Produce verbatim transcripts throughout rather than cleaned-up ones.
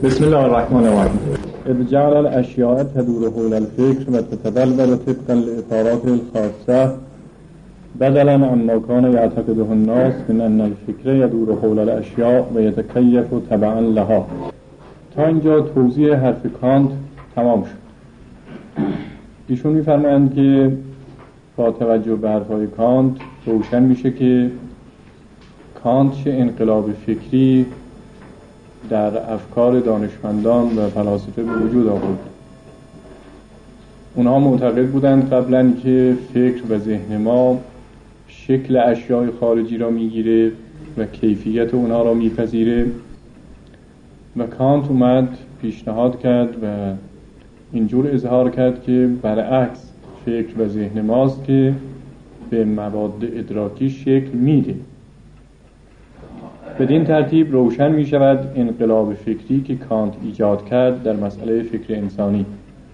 بسم الله الرحمن الرحیم. اذ جعل الاشیاء تدور حول الفکر و تتبلور طبقا لإطارات الخاصه بدلا عما كان يعتقده الناس من ان الفکر يدور حول الاشیاء و يتكيف تبعا لها. تا اینجا توضیح حرف کانت تمام شد. ایشون می‌فرمایند که با توجه به حرف‌های کانت روشن میشه که کانت چه انقلاب فکری در افکار دانشمندان و فلاسفه به وجود آورد. اونها معتقد بودند قبلا که فکر و ذهن ما شکل اشیاء خارجی را میگیره و کیفیت اونها را میپذیره و کانت اومد پیشنهاد کرد و اینجور اظهار کرد که برعکس فکر و ذهن ماست که به مواد ادراکی شکل میده. بدین ترتیب روشن می شود انقلاب فکری که کانت ایجاد کرد در مسئله فکر انسانی.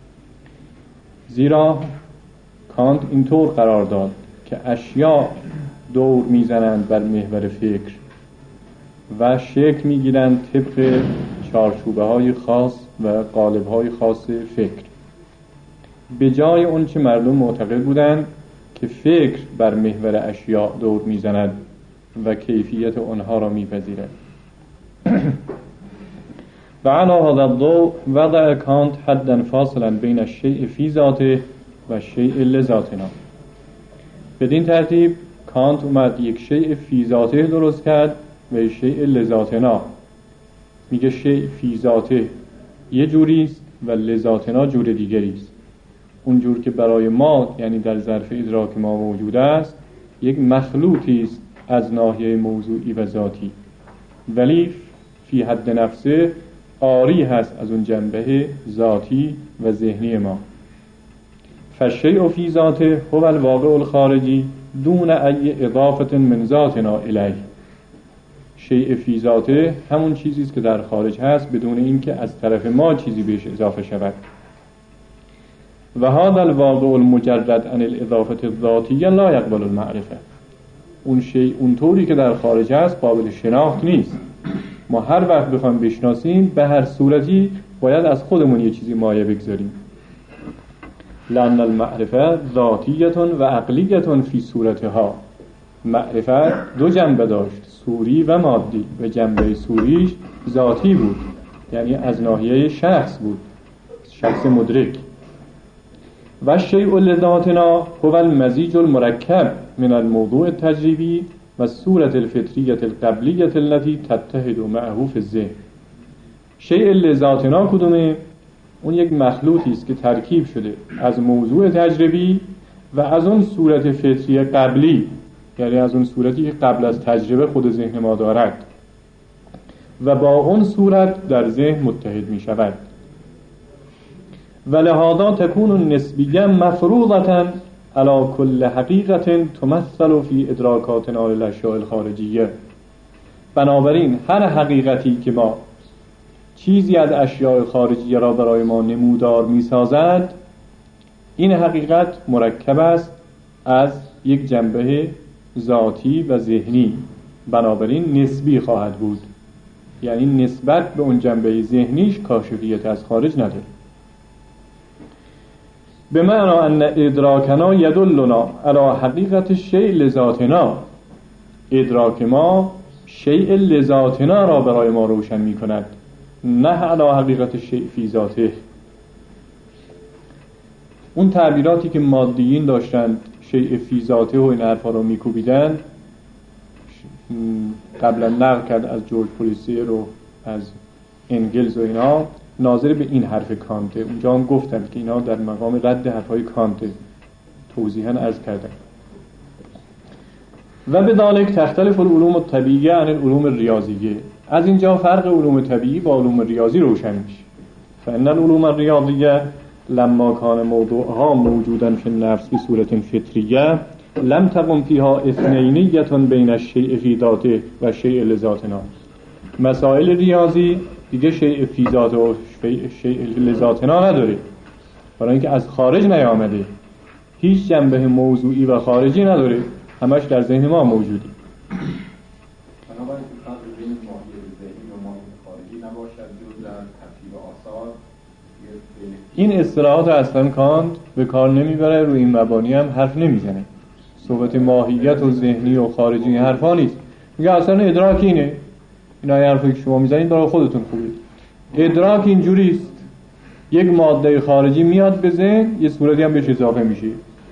زیرا کانت اینطور قرار داد که اشیاء دور می زنند بر محور فکر و شکل می گیرند طبق چارچوبه های خاص و قالب های خاص فکر، به جای اون که مردم معتقد بودند که فکر بر محور اشیاء دور می زند و کیفیت آنها را میپذیرد. و علی هذا الضوء وضع کانت حدا فاصلا بین الشیء فی ذاته و شیء لذاتنا. بدین ترتیب کانت اومد یک شیء فی ذاته درست کرد و شیء لذاتنا. میگه شیء فی ذاته یه جوری است و لذاتنا جور دیگری است. اون جور که برای ما یعنی در ظرف ادراک ما موجود است یک مخلوطی است از ناحیه موضوعی و ذاتی، ولی فی حد نفسه عاری هست از اون جنبه ذاتی و ذهنی ما. فالشیء فی ذاته هو الواقع الخارجی دون ای اضافه من ذاتنا الیه. شیء فی ذاته همون چیزی است که در خارج هست بدون اینکه از طرف ما چیزی بهش اضافه شود. و هذا الواقع المجرد عن الاضافه الذاتیه لا يقبل المعرفه. اون شیء اونطوری که در خارج هست قابل شناخت نیست. ما هر وقت بخوایم بشناسیم به هر صورتی باید از خودمون یه چیزی مایه بگذاریم. لأن المعرفه ذاتیه و عقلیه فی صورتها. معرفت دو جنبه داشت، صوری و مادی، و جنبه صوریش ذاتی بود، یعنی از ناحیه شخص بود، شخص مدرک. و الشیء لذاتنا هو المزیج المرکب من الموضوع التجربی و صورت الفطریه القبلیه التي تتحد معه فی الذهن. شیء لذاتنا کدومه؟ اون یک مخلوطی است که ترکیب شده از موضوع تجربی و از اون صورت فطری قبلی، یعنی از اون صورتی که قبل از تجربه خود ذهن ما دارد و با اون صورت در ذهن متحد می شود. ولهذا تكون النسبیه مفروضه على كل حقیقت تمثل فی ادراکاتنا للاشیاء الخارجیه. بنابراین هر حقیقتی که ما چیزی از اشیاء خارجیه را برای ما نمودار می سازد، این حقیقت مرکب است از یک جنبه ذاتی و ذهنی، بنابراین نسبی خواهد بود، یعنی نسبت به اون جنبه ذهنیش کاشفیت از خارج نداره. به معنی ان ادراکنا یدلنا علی حقیقت شیء لذاتنا. ادراک ما شیء لذاتنا را برای ما روشن می کند، نه علی حقیقت شیء فی ذاته. اون تعبیراتی که مادیین داشتند شیء فی ذاته و این حرفا رو میکوبیدن، قبلا نقل کرد از جورج پولیسیر و از انگلز و اینا، ناظر به این حرف کانته. اونجا هم گفتن که اینا در مقام رد حرفای کانته، توضیحاً عرض کردن. و به ذالک تختلف العلوم الطبیعیه عن العلوم الریاضیه. از اینجا فرق علوم طبیعی با علوم ریاضی روشن میشه. فان العلوم الریاضیه لما کان موضوعها موجودا فی النفس بصورت فطریه لم تقم فیها اثنینیه بین الشیء فی ذاته و شیء لذاتنا. مسائل ریاضی دیگه شیء فی ذاته و شیء لذاتنا نداره، برای اینکه از خارج نیامده، هیچ جنبه موضوعی و خارجی نداره، همش در ذهن ما موجوده. بنابراین فرق بین ماهیت ذهنی و ماهیت خارجی نباشد جز در ترتیب آثار. این اصطلاحات اصلا کانت به کار نمیبره، روی این مبانی هم حرف نمیزنه. صحبت ماهیت و ذهنی و خارجی این حرفا نیست. میگه اصلا ادراک اینه. اینا حرفی که شما میزنید برای خودتون خوبه. ادراک اینجوریست، یک ماده خارجی میاد به ذهن، یه صورتی هم بهش اضافه میشه.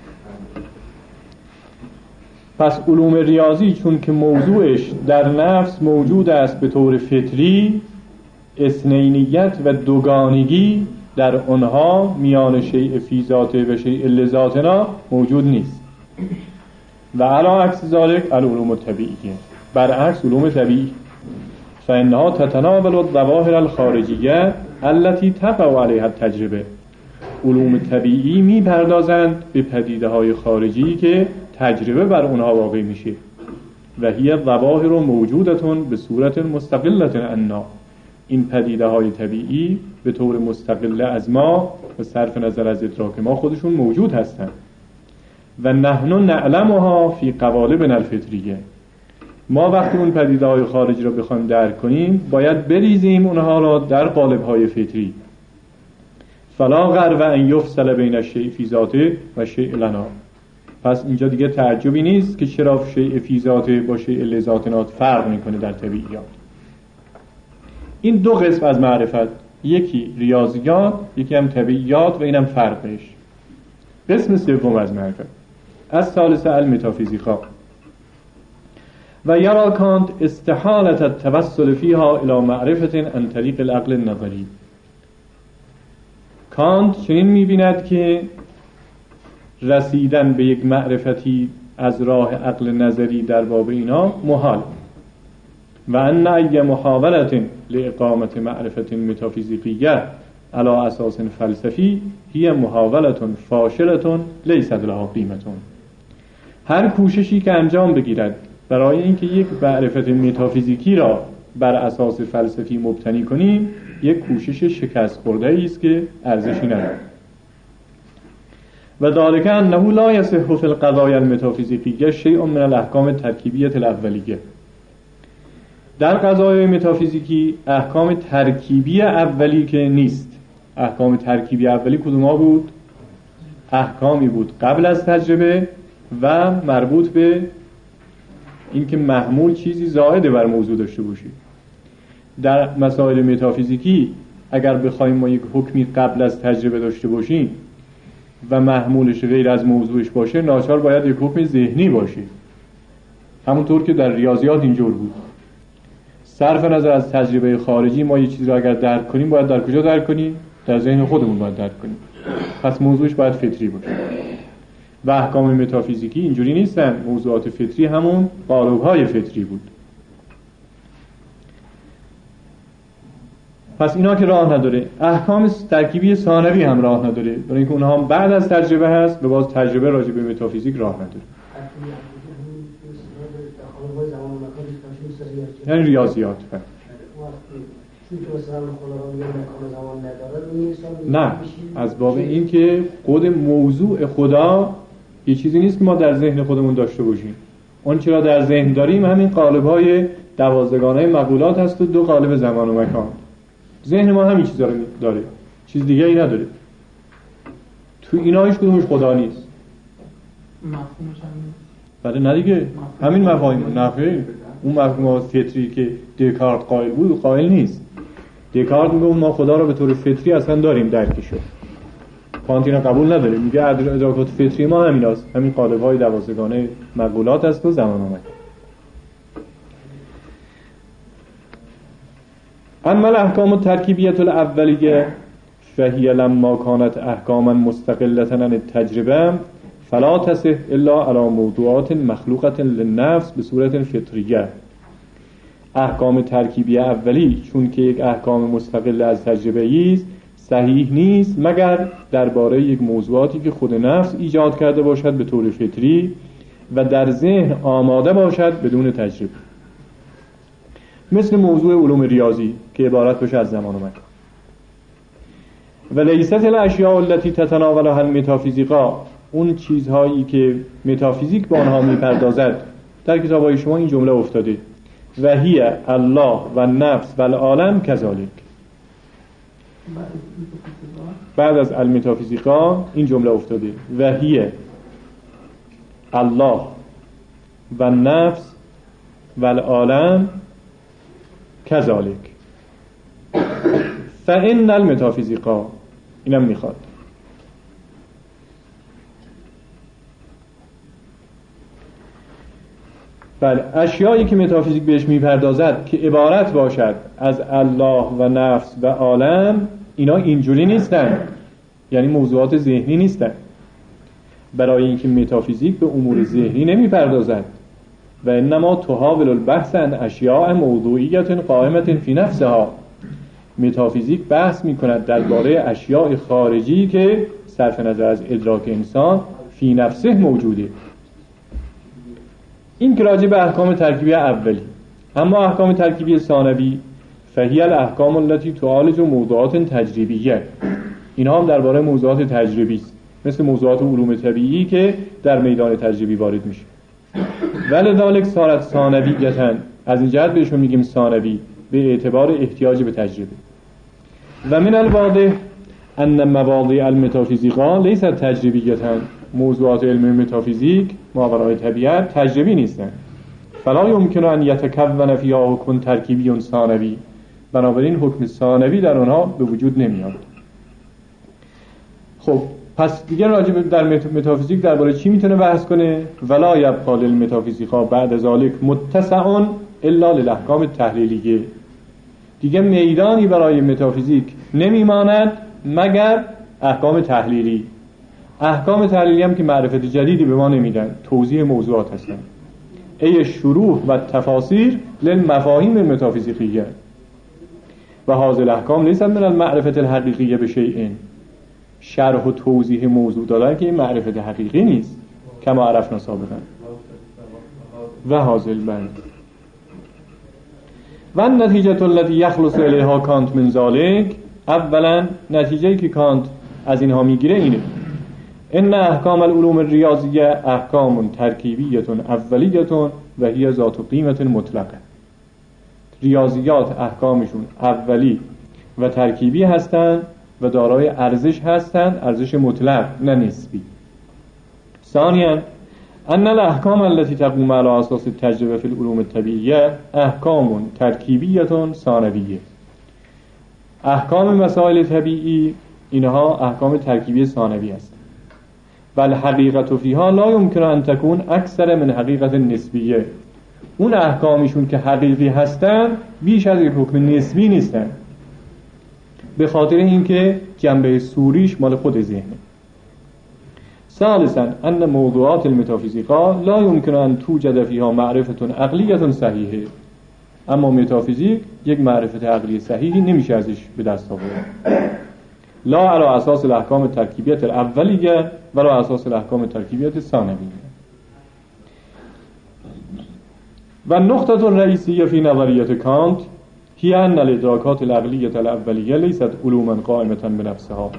پس علوم ریاضی چون که موضوعش در نفس موجود است به طور فطری، اثنینیت و دوگانگی در آنها میان شیء فی ذاته و شیء لذاتنا موجود نیست. و علی عکس ذالک العلوم الطبیعیه، برعکس علوم طبیعی فإنها تتناول الظواهر الخارجیه التي تقع علیها التجربه. علوم طبیعی میپردازند به پدیده های خارجی که تجربه بر اونها واقع میشه. و هی ظواهر موجودتون به صورت مستقلة عنا. این پدیده های طبیعی به طور مستقل از ما و صرف نظر از ادراک ما خودشون موجود هستند. و نحن نعلمها فی قوالبنا الفطریه. ما وقتی اون پدیده های خارجی رو بخوایم درک کنیم باید بریزیم اونها را در قالب های فطری. فلا غرو ان یفصل بین الشیء فی ذاته و شیء لنا. پس اینجا دیگه تعجبی نیست که چرا شیء فی ذاته با شیء لذاتنا فرق میکنه در طبیعیات. این دو قسم از معرفت، یکی ریاضیات، یکی هم طبیعیات و اینم فرقش. قسم سوم از معرفت از ثالث المتافیزیقا. و یرا کانت استحالت التوسل فیها الى معرفت عن طریق العقل النظری. کانت چنین می‌بیند که رسیدن به یک معرفتی از راه عقل نظری در باب اینا محال. و ان ای محاولت لاقامت معرفت متافیزیقیه علی اساس فلسفی هی محاولت فاشلة لیست لها قیمة. هر کوششی که انجام بگیرد برای اینکه یک معرفت متافیزیکی را بر اساس فلسفی مبتنی کنیم، یک کوشش شکست خورده است که ارزشی ندارد. و ذلک انه لا یصح فی القضایا المتافیزیقیه شیء من الاحکام الترکیبیه الاولیه. در قضایای متافیزیکی احکام ترکیبی اولی که نیست. احکام ترکیبی اولی کدوم ها بود؟ احکامی بود قبل از تجربه و مربوط به اینکه محمول چیزی زائد بر موضوع داشته باشی. در مسائل متافیزیکی اگر بخوایم ما یک حکمی قبل از تجربه داشته باشیم و محمولش غیر از موضوعش باشه، ناچار باید یک حکم ذهنی باشه، همونطور که در ریاضیات اینجور بود. صرف نظر از تجربه خارجی ما یه چیزی رو اگر درک کنیم باید در کجا درک کنیم؟ در ذهن خودمون باید درک کنیم. پس موضوعش باید فطری باشه. و احکام متافیزیکی اینجوری نیستن. موضوعات فطری همون قالب‌های فطری بود. پس اینا که راه نداره. احکام ترکیبی ثانوی هم راه نداره، برای اینکه اونها هم بعد از تجربه هست، به باز تجربه راجع به متافیزیک راه نداره. یعنی ریاضیات فقط. نه، از باب این که خود موضوع خدا یه چیزی نیست که ما در ذهن خودمون داشته باشیم. اون چرا در ذهن داریم همین قالب‌های دوازدگانه مقولات هست و دو قالب زمان و مکان. ذهن ما همین چیزا رو داره، چیز دیگه ای نداره. تو اینا هیچ کدومش خدا نیست. مفهومش همین. بله نه دیگه، همین مفاهیم. نه اون مفهوم فطری که دکارت قائل بود قائل نیست. دکارت میگه ما خدا رو به طور فطری اصلا داریم درکشو. کانت اینا قبول نداره، میگه ادراکات فطری ما همیناست، همین قالب‌های دوازدگانه مقولات است و زمان و مکان. اما الاحکام الترکیبیه الاولیه فهی لما كانت احکاما مستقلة عن التجربه فلا تصح الا على موضوعات مخلوقة للنفس به صورت فطریه. احکام ترکیبی اولی چون که یک احکام مستقل از تجربه است صحیح نیست مگر درباره یک موضوعاتی که خود نفس ایجاد کرده باشد به طور فطری و در ذهن آماده باشد بدون تجربه، مثل موضوع علوم ریاضی که عبارت باشه از زمان و مکان. و لیست الاشیاء التي تتناولها المتافیزیقا، اون چیزهایی که متافیزیک به آنها میپردازد. در کتاب‌های شما این جمله افتاده و هی الله و نفس و العالم کذالک. بعد از المتافیزیقا این جمله افتاده و هیه الله و نفس و العالم کذالک فإن المتافیزیقا اینم میخواد. بله، اشیایی که متافیزیک بهش میپردازد که عبارت باشد از الله و نفس و عالم، اینا اینجوری نیستن، یعنی موضوعات ذهنی نیستن. برای اینکه متافیزیک به امور ذهنی نمیپردازد و انما تحاول البحث عن اشیاء موضوعیت قائمت فی نفسها. متافیزیک بحث میکند درباره اشیاء خارجی که صرف نظر از ادراک انسان فی نفسه موجوده. این که راجع به احکام ترکیبی اولی. اما احکام ترکیبی ثانوی فهی الاحکام التي تعالج موضوعات تجریبیه، اینها هم درباره موضوعات تجربی است، مثل موضوعات علوم طبیعی که در میدان تجربی وارد میشه. ولذالک صارت ثانویه، از این جهت بهشون میگیم ثانوی به اعتبار احتیاج به تجربه. و من الواضح ان مواضع المتافیزیقا لیست تجربیه، موضوعات علم متافیزیک ماورای طبیعت تجربی نیستند. فلا یمکن ان یتکون فیها حکم ترکیبی ثانوی، بنابراین حکم ثانوی در آنها به وجود نمیاد. خب پس دیگه راجع به در متافیزیک درباره چی میتونه بحث کنه؟ ولا یبقى للمتافیزیقا بعد ذلك متسع الا للاحکام التحلیلیه. دیگه میدانی برای متافیزیک نمیماند مگر احکام تحلیلی. احکام تحلیلی هم که معرفت جدیدی به ما نمیدن، توضیح موضوعات هستن. ای شروح و تفاسیر للمفاهیم متافیزیقیه و هذه الاحکام لیست من المعرفت الحقیقیه بشیء. شرح و توضیح موضوع دادن که این معرفت حقیقی نیست کما عرفنا سابقا. و حاصل بند و نتیجه التي يخلص الیها کانت من ذلك، اولا نتیجه‌ای که کانت از اینها میگیره اینه: ان احکام العلوم الریاضیه احکام ترکیبیه اولیه و هی ذات قیمت مطلقه. ریاضیات احکامشون اولی و ترکیبی هستند و دارای ارزش هستند، ارزش مطلق نه نسبی. ثانیا ان الاحکام التي تقوم على اساس التجربه في العلوم الطبيعيه احکام ترکیبیه ثانویه. احکام مسائل طبیعی اینها احکام ترکیبی ثانوی است. بل حقیقت فیها لا يمكن ان تكون اکثر من حقیقت نسبیه. اون احکامیشون که حقیقی هستن بیش از یک حکم نسبی نیستن، به خاطر اینکه جنبه صوریش مال خود ذهنه. ثالثا ان موضوعات المتافیزیقا لا يمكن ان توجد فيها معرفت عقلیه صحیحه. اما متافیزیک یک معرفت عقلی صحیحی نمیشه ازش به دست آورد. لا على اساس الاحکام الترکیبیه الاولیه ولا اساس الاحکام الترکیبیه الثانویه. و النقطه الرئیسیه فی نظریه کانت هی ان الادراکات العقلیه الاولیه لیست علوما قائمه بنفسها.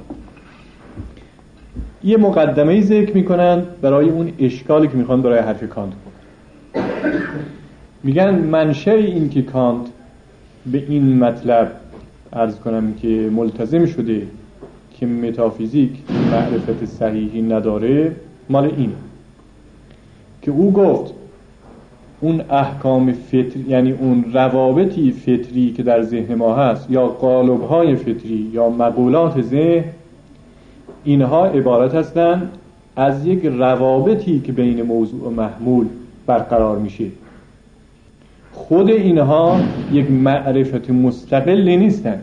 یه مقدمه ذکر میکنن برای اون اشکالی که میخوان برای حرف کانت کنن. میگن منشأ این که کانت به این مطلب عرض کنم که ملتزم شده که متافیزیک معرفت صحیحی نداره مال این که او گفت اون احکام فطری، یعنی اون روابطی فطری که در ذهن ما هست یا قالب‌های فطری یا مقولات ذهن، اینها عبارت هستند از یک روابطی که بین موضوع و محمول برقرار میشه. خود اینها یک معرفت مستقلی نیستن.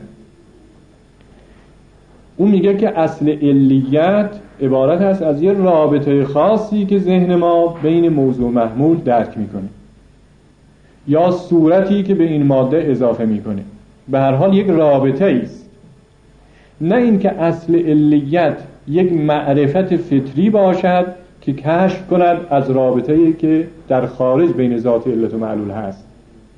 اون میگه که اصل علیت عبارت هست از یک رابطه خاصی که ذهن ما بین موضوع و محمول درک میکنه یا صورتی که به این ماده اضافه میکنه. به هر حال یک رابطه است، نه اینکه اصل علیت یک معرفت فطری باشد که کشف کند از رابطه‌ای که در خارج بین ذات علت و معلول هست.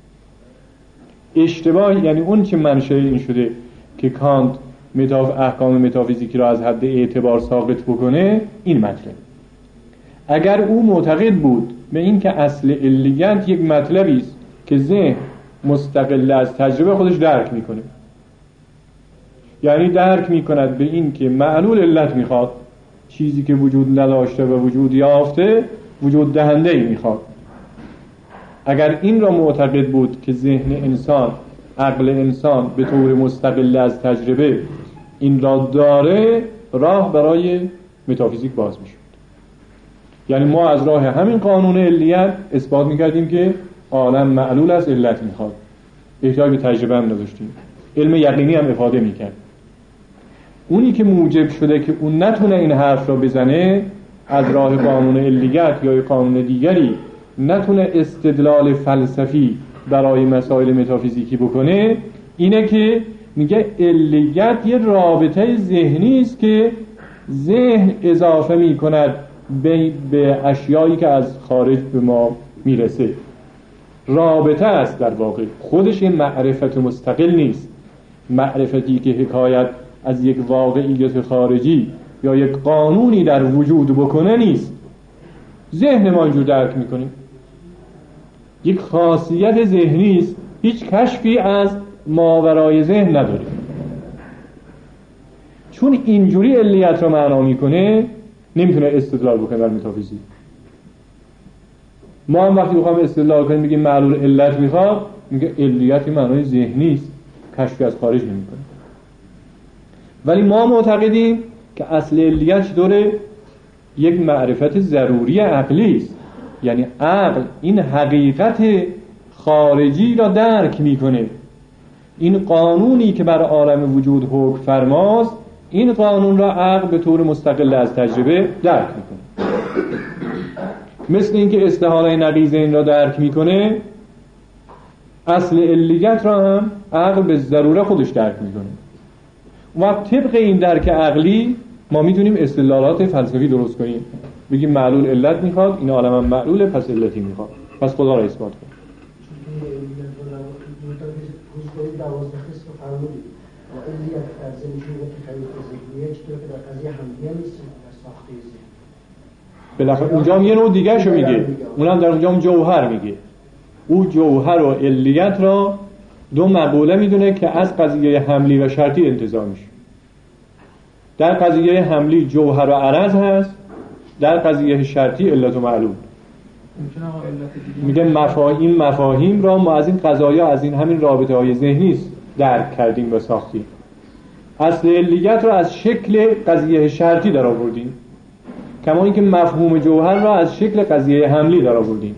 اشتباه، یعنی اون که منشأ این شده که کانت متاف احکام متافیزیکی را از حد اعتبار ساقط بکنه این مطلب. اگر او معتقد بود به این که اصل علیت یک مطلبی است که ذهن مستقل از تجربه خودش درک میکنه، یعنی درک میکند به این که معلول علت میخواد، چیزی که وجود نداشته و وجود یافته وجود دهنده ای میخواد. اگر این را معتقد بود که ذهن انسان، عقل انسان به طور مستقل از تجربه این را داره، راه برای متافیزیک باز میشد. یعنی ما از راه همین قانون علیت اثبات میکردیم که عالم معلول از علت میخواد، احتیاج به تجربه هم نداشتیم، علم یقینی هم افاده میکرد. اونی که موجب شده که اون نتونه این حرف را بزنه، از راه قانون علیت یا قانون دیگری نتونه استدلال فلسفی برای مسائل متافیزیکی بکنه، اینه که میگه علیت یه رابطه ذهنی است که ذهن اضافه میکند به, به اشیایی که از خارج به ما میرسه. رابطه است، در واقع خودش این معرفت مستقل نیست، معرفتی که حکایت از یک واقعیت خارجی یا یک قانونی در وجود بکنه نیست. ذهن ما اینجور درک میکنیم، یک خاصیت ذهنی است، هیچ کشفی از ماورای ذهن نداره. چون اینجوری علیت را معنا میکنه، نمیتونه استدلال بکنه بر متافیزیک. ما هم وقتی بخوام استدلال کنیم میگیم معلول علت میخواد، میگه علیت معنای ذهنی است، کشفی از خارج نمیکنه. ولی ما معتقدیم که اصل علیت چطوره؟ یک معرفت ضروری عقلی است. یعنی عقل این حقیقت خارجی را درک میکنه. این قانونی که بر عالم وجود حکم فرماست، این قانون را عقل به طور مستقل از تجربه درک میکنه. مثل اینکه استحاله نقیض این را درک میکنه، اصل علیت را هم عقل به ضروره خودش درک میکنه. و طبق این درک عقلی ما میتونیم استدلالات فلسفی درست کنیم، بگیم معلول علت میخواد، این عالم هم معلوله، پس علتی میخواد، پس خدا را اثبات کنیم. علیت در ذهنشون که خیلی ذهنیه چطور که در قضیه همدیه نیست، در ساخته ذهن بالاخره اونجا هم یه نوع دیگه شو میگه، اونم در اونجا هم جوهر میگه. او جوهر و علیت را دو مقوله میدونه که از قضیه حملی و شرطی انتزاع میشه. در قضیه حملی جوهر و عرض هست، در قضیه شرطی علت و معلول. میگه مفاهیم مفاهیم را ما از این قضایا، از این همین رابطه های ذهنی درک کردیم و ساختیم. اصل علیت را از شکل قضیه شرطی در آوردیم، کما اینکه مفهوم جوهر را از شکل قضیه حملی در آوردیم.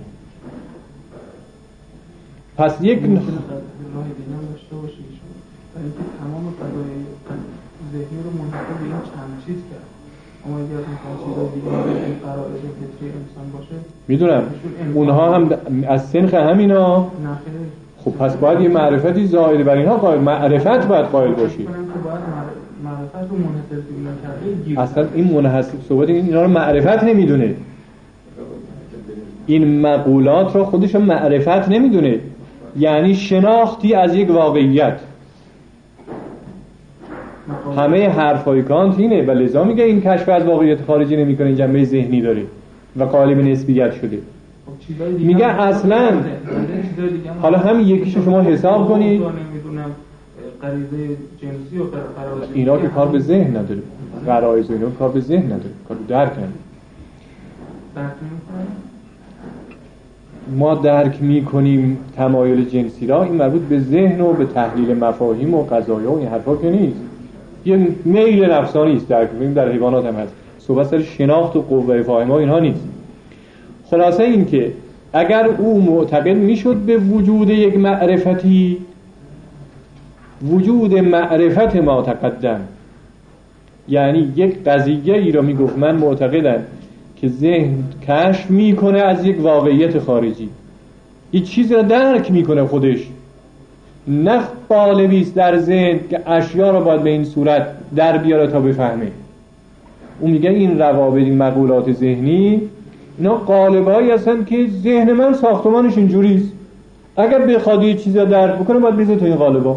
پس یک راه دیگه هم داشته باشید برای اینکه تمام قضایای ذهنی رو منحصر به این چند چیز کرد. اما اگر این چند چیزا دیگه این قرائز فطری انسان باشه، میدونم اونها هم از سنخ همینا. نه خیلی. خب پس باید یه معرفتی زائد بر اینها قائل، معرفت باید قائل باشی. معرفت رو منحصر به اینا کرده. اصلا این منحصر صحبت این اینا رو معرفت نمیدونه، این مقولات رو خودش معرفت نمیدونه، یعنی شناختی از یک واقعیت. همه حرفای کانت اینه و لذا میگه این کشف از واقعیت خارجی نمیکنه، این جنبه ذهنی داره و قالب نسبیت شده. میگه اصلا حالا همین یکیشو شما حساب کنید، غریزه جنسی و غرایز اینا که کار به ذهن نداره، غرایز و اینا کار به ذهن نداره، کار به درک نداره. ما درک میکنیم تمایل جنسی را، این مربوط به ذهن و به تحلیل مفاهیم و قضایا و این حرفا که نیست، یه میل نفسانی است. درک میکنیم در حیوانات هم هست، صحبت سر شناخت و قوه فاهمه اینها نیست. خلاصه این که اگر او معتقد میشد به وجود یک معرفتی، وجود معرفت ما تقدم، یعنی یک قضیه ای را میگفت من معتقدم که ذهن کشف میکنه از یک واقعیت خارجی، یک چیز را درک میکنه خودش، نه قالبی است در ذهن که اشیا را باید به این صورت در بیاره تا بفهمه. اون میگه این روابط، این مقولات ذهنی، اینا قالبایی هستن که ذهن من ساختمانش اینجوریست، اگر بخواد یه چیزا درک بکنه باید بریزه تو این قالبا.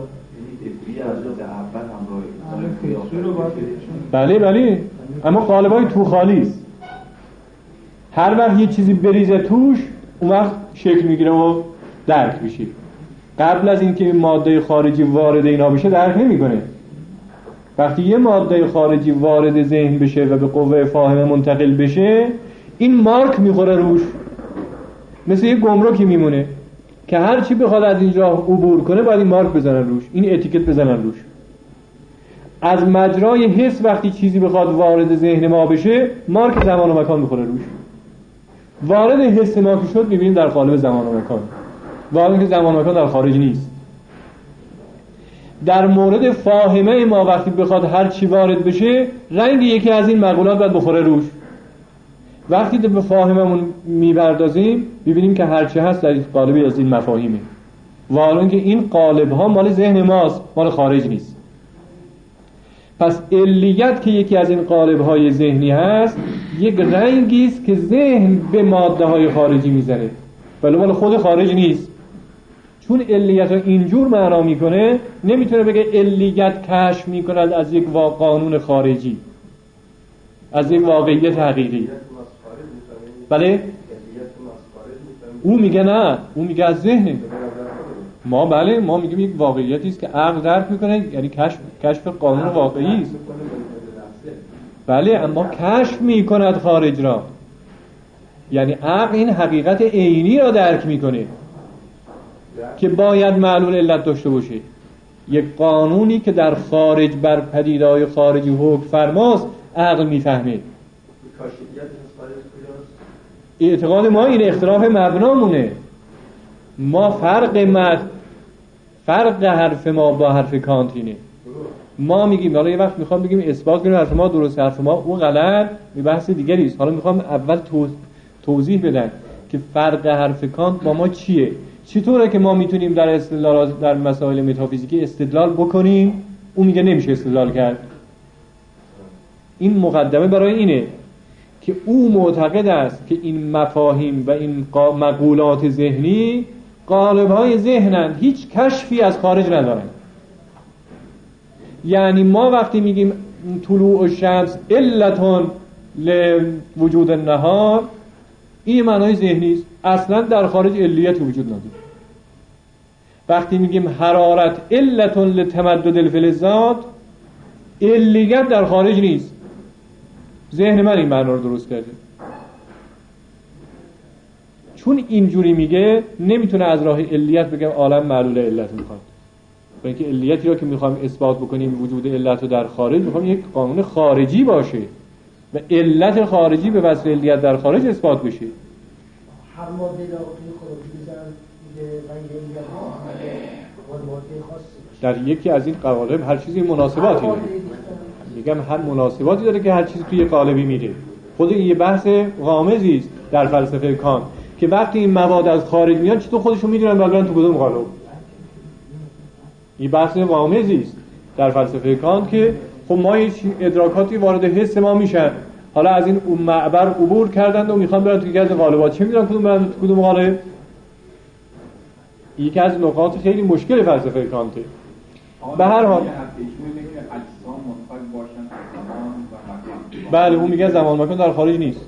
بله بله، اما قالبای تو خالی است. هر وقت یه چیزی بریزه توش، اون وقت شکل میگیره و درک میشه. قبل از اینکه ماده خارجی وارد اینا بشه درک نمیکنه. وقتی یه ماده خارجی وارد ذهن بشه و به قوه فاهمه منتقل بشه، این مارک میخوره روش، مثل یه گمرکی میمونه که هر چی بخواد از اینجا عبور کنه باید این مارک بزنن روش، این اتیکت بزنن روش. از مجرای حس وقتی چیزی بخواد وارد ذهن ما بشه، مارک زمان و مکان میخوره روش. وارد حس ما که شد میبینیم در قالب زمان و مکان، وارد که زمان و مکان در خارج نیست. در مورد فاهمه ما وقتی بخواد هر چی وارد بشه، رنگ یکی از این مقولات باید بخوره روش. وقتی به فاهممون میبردازیم ببینیم که هر چی هست در قالبی از این مفاهیمه، وارد که این قالب ها مال ذهن ماست، مال خارج نیست. پس علیت که یکی از این قالب های ذهنی هست، یک رنگی است که ذهن به ماده های خارجی میزنه، ولی مال خود خارج نیست. چون علیت رو اینجور معنا میکنه، نمیتونه بگه علیت کشف میکند از یک قانون خارجی، از یک واقعیت حقیقی. بله؟ او میگه نه، او میگه از ذهن ما. بله، ما میگیم یک واقعیتی است که عقل درک میکنه، یعنی کشف کشف قانون واقعی است. بله، اما کشف میکند خارج را، یعنی عقل این حقیقت عینی را درک میکنه که باید معلول علت داشته باشه. یک قانونی که در خارج بر پدیده‌های خارجی حکم فرماست، عقل میفهمه. اعتقاد ما این اختلاف مبنامونه. ما فرق مد فرق حرف ما با حرف کانتینه. ما میگیم، حالا یه وقت میخوام بگیم اثبات کنیم حرف ما درست، حرف ما او غلط، به بحث دیگری است. حالا میخوام اول توضیح بدم که فرق حرف کانت با ما چیه. چطوره که ما میتونیم در استدلال در مسائل متافیزیکی استدلال بکنیم، او میگه نمیشه استدلال کرد. این مقدمه برای اینه که او معتقد است که این مفاهیم و این مقولات ذهنی قالب‌های ذهنن، هیچ کشفی از خارج ندارن. یعنی ما وقتی میگیم طلوع الشمس علتون لوجود النهار، این معنای ذهنی است، اصلا در خارج علیت وجود نداره. وقتی میگیم حرارت علتون لتمدد الفلزات، علیت در خارج نیست، ذهن من این معنا رو درست کرده. چون اینجوری میگه، نمیتونه از راه علیت بگم عالم معلول علت میخواد. برای اینکه علیتی رو که میخوام اثبات بکنیم وجود علت رو در خارج، میخوام یک قانون خارجی باشه و علت خارجی به واسطه علیت در خارج اثبات بشه. هر ماده را توی خارجی بزن به رنگ علیت ها ماده خاصی در یکی از این قوالب هر چیزی مناسباتی داره. میگم هر مناسباتی داره که هر چیزی توی قالبی میره. خود این یه بحث غامضی است در فلسفه کانت که وقتی این مواد از خارج میاد چطور خودشون میدونن بلکه تو کدوم قالب. این بحث غامضی است در فلسفه کانت که خب ما هیچ ادراکاتی وارد حس ما میشن، حالا از این معبر عبور کردند و میخوان برن توی از قالبات، چه میدونن کدوم برن تو کدوم قالب. یکی از نقاط خیلی مشکل فلسفه کانته. به هر حال بله، اون میگه زمان مکان در خارج نیست.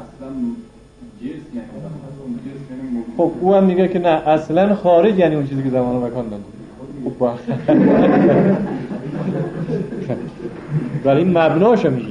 خب او هم میگه که نه، اصلا خارج یعنی اون چیزی که زمان و مکان نداره. خب با ولی این مبناشو میگیم.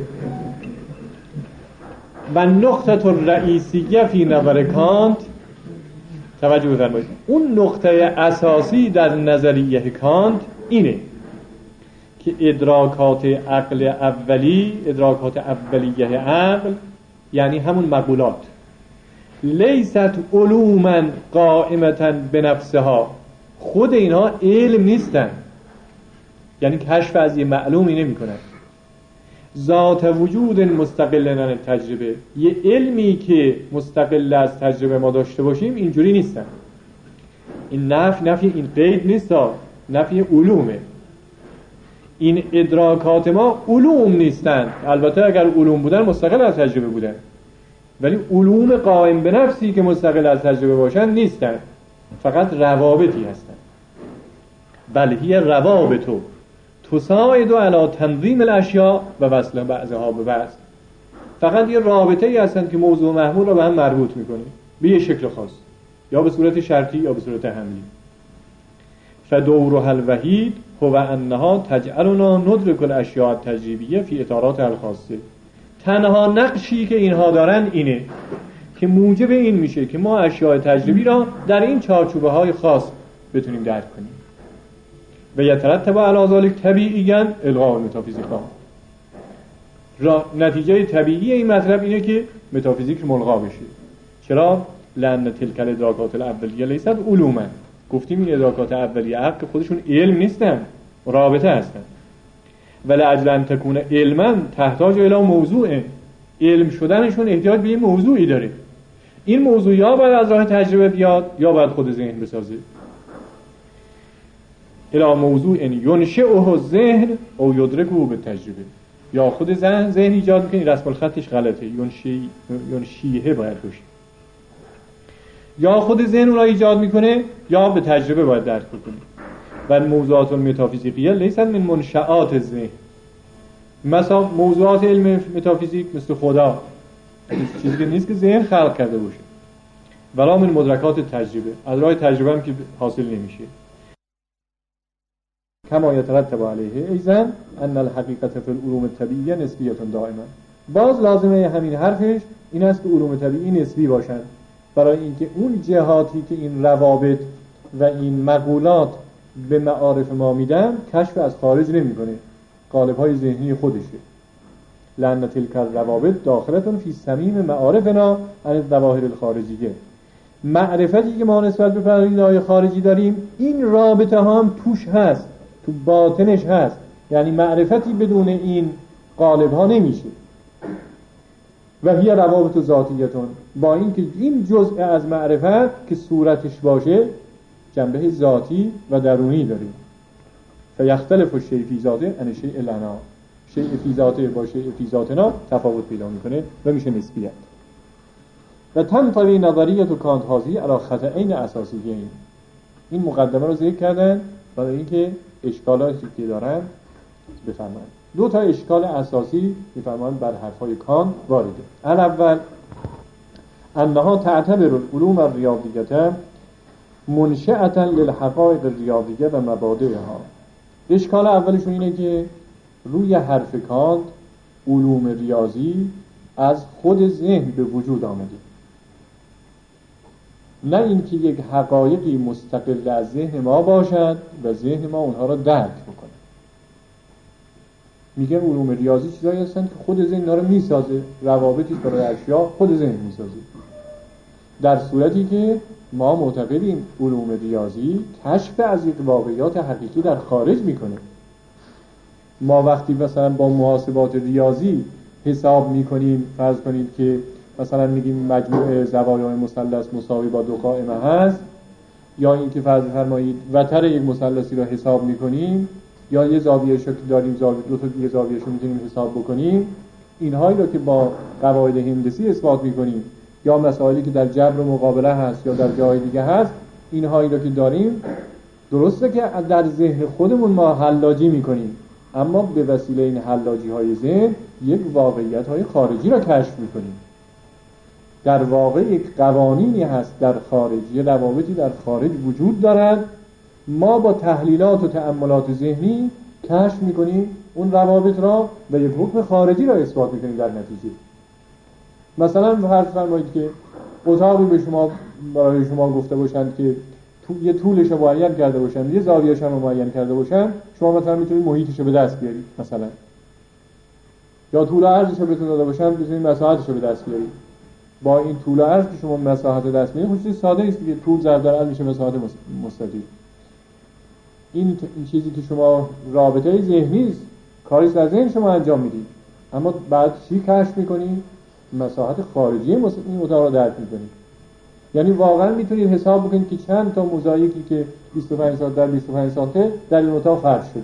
و نقطه الرئیسیه فی نظر کانت، توجه بفرمایید، اون نقطه اساسی در نظریه کانت اینه که ادراکات عقل اولی، ادراکات اولیه عقل، یعنی همون مقولات، لیست علوما قائمتا بنفسها، خود اینها علم نیستن، یعنی کشف از یه معلومی نمی کنن. ذات وجود مستقل عن تجربه، یه علمی که مستقل از تجربه ما داشته باشیم اینجوری نیستن. این نفی نفی این قید نیست، نفی علومه. این ادراکات ما علوم نیستن، البته اگر علوم بودن مستقل از تجربه بودن، ولی علوم قائم به نفسی که مستقل از تجربه باشن نیستن، فقط روابطی هستن. بل هی روابطو تساعد علی تنظیم الاشیاء و وصل بعضها به بعض، فقط یه رابطه ای هستن که موضوع محمول رو به هم مربوط میکنه به یه شکل خاص، یا به صورت شرطی یا به صورت حملی. فدورها الوحید هو انها تجعلنا ندرک الاشیاء التجریبیه فی اطارات الخاصه. تنها نقشی که اینها دارن اینه که موجب این میشه که ما اشیاء تجربی را در این چارچوبه های خاص بتونیم درک کنیم. و یترتب علی ذلک طبیعیاً الغاء متافیزیک ها. را نتیجه طبیعی این مطلب اینه که متافیزیک ملغا بشه. چرا؟ لأن تلک الادراکات الاولیه لیست علوما. گفتیم این ادراکات اولیه حق خودشون علم نیستن، رابطه هستن. ولی اجل ان تکون علما تحتاج الی موضوع. علم شدنشون احتیاج به یه موضوعی داره. این موضوع یا باید از راه تجربه بیاد یا باید خود ذهن بسازه. الی موضوع ینشئه الذهن او یدرکه بالتجربه. یا خود ذهن ذهن ایجاد میکنه، رسم الخطش غلطه، ینشی ینشیه باید باشه. یا خود ذهن اون را ایجاد میکنه یا به تجربه باید درک کنه. و موضوعات متافیزیقیه لیست من منشآت ذهن. مثلا موضوعات علم متافیزیک مثل خدا چیزی که نیست که ذهن خلق کرده باشه. ولا من مدرکات تجربه، از راه تجربه هم که حاصل نمیشه. کما یترتب علیه ایضا ان الحقیقت فی العلوم الطبیعیه نسبیه دائما. باز لازمه همین حرفش این است که علوم طبیعی نسبی باشن، برای اینکه اون جهاتی که این روابط و این مقولات به معارف ما میدن کشف از خارج نمیکنه، قالب‌های ذهنی خودشه. لأن تلک الروابط داخلتون فی صمیم معارفنا عن الظواهر الخارجیه. معرفتی که ما نسبت به پدیده‌های خارجی داریم این رابطه ها هم توش هست، تو باطنش هست. یعنی معرفتی بدون این قالب ها نمیشه. و هی روابط ذاتیتون، با اینکه این جزء از معرفت که صورتش باشه جنبه ذاتی و درونی داریم. فیختلف الشیء فی ذاته عن الشیء لنا. شیء فی ذاته با شیء فی ذاتنا تفاوت پیدا میکنه و میشه نسبیت. و تنطوی نظریت کانت هذه علی خطئین اساسیین. این مقدمه رو ذکر کردن برای اینکه اشکالاتی که دارن بفهمند. دو تا اشکال اساسی میفرمایند بر حرفای کانت وارده. الاول انها تعتبر العلوم الریاضیه منشأة للحقائق الریاضیه و مبادئها. اشکال اولشون اینه که روی حرف کانت علوم ریاضی از خود ذهن به وجود آمده، نه اینکه یک حقایقی مستقل از ذهن ما باشد و ذهن ما اونها را درک بکنه. میگن علوم ریاضی چیزایی هستن که خود ذهن اونها را میسازه، روابطی برای اشیا خود ذهن میسازه، در صورتی که ما معتقدیم علوم ریاضی کشف از یک واقعیات حقیقی در خارج میکنه. ما وقتی مثلا با محاسبات ریاضی حساب میکنیم، فرض کنید که مثلا میگیم مجموع زوایای مثلث مساوی با دو قائمه هست، یا اینکه فرض فرمایید وتر یک مثلثی را حساب میکنیم، یا یه زاویه‌اش که داریم زاویه دو تا دیگه زاویه‌اش رو میتونیم حساب بکنیم، اینهایی رو که با قواعد هندسی اثبات میکنیم، یا مسائلی که در جبر و مقابله هست یا در جای دیگه هست، اینهایی رو که داریم درسته که در ذهن خودمون ما حلاجی میکنیم، اما به وسیله این حلاجی های ذهن یک واقعیت های خارجی را کشف میکنیم. در واقع یک قوانینی هست در خارج، یه روابطی در خارج وجود دارد، ما با تحلیلات و تأملات ذهنی کشف میکنیم اون روابط را و یک حکم خارجی را اثبات میکنیم در نتیجه. مثلا فرض فرمایید که اتاقی به شما برای شما گفته باشند که تو یه طولش رو معین کرده باشند، یه زاویه‌اش رو معین کرده باشند، شما مثلا میتونید محیطش رو به دست بیارید مثلا، یا طول و عرضش رو بهتون داده باشند میتونید مساحتش رو به دست بیارید. با این طول و عرض که شما مساحت دست میارید خودش ساده است دیگه، طول ضرب در عرض میشه مساحت مستطیل. این این چیزی که شما رابطه ذهنی است، کاری در ذهن شما انجام میدید، اما بعد چی کشف میکنید؟ مساحت خارجی این اتاق رو درک میکنید. یعنی واقعا میتونید حساب بکنید که چند تا موزاییکی که بیست و پنج سانتی در بیست و پنج سانتی در این اتاق فرش شده.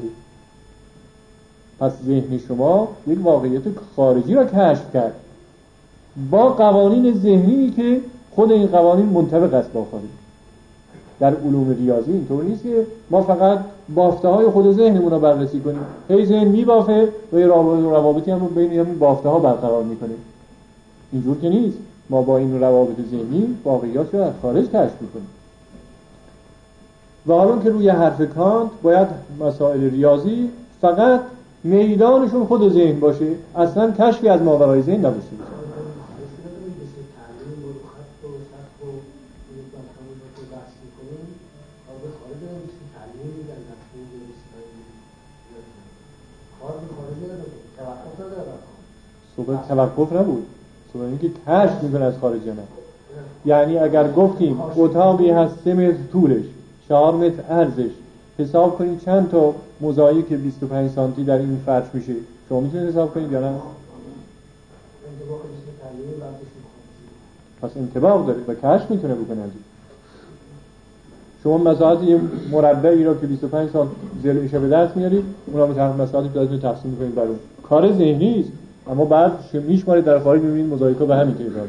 پس ذهن شما یک واقعیت خارجی را کشف کرد با قوانین ذهنی که خود این قوانین منطبق است با خارج. در علوم ریاضی اینطور نیست که ما فقط بافته های خود ذهنمون رو بررسی کنیم، هی ذهن میبافه و یه روابطی هم بین این بافته ها برقرار میکنیم. اینجور که نیست، ما با این روابط ذهنی واقعیات رو از خارج کشف میکنیم. و حالا که روی حرف کانت باید مسائل ریاضی فقط میدانشون خود ذهن باشه، اصلا کشفی از ماورای ذهن نداشته باشه. صحبت توقف نبود، صحبت اینکه کشف میکنه از خارج نه. یعنی اگر گفتیم اتاقی هست سه متر طولش، چهار متر عرضش، حساب کنید چند تا موزاییک بیست و پنج سانتی در این فرش میشه، شما میتونید حساب کنید یا نه؟ پس انطباق داره و کشف میتونه بکنه. شما مساحت یه مربعی را که بیست و پنج سانتی زل میشه به دست میارید، اونا رو مساحتی بذارید تقسیم میکنید بر اون. کار ذهنی است، اما بعد میشمارید در خارج میبینید موزاییکا به همین تعداد.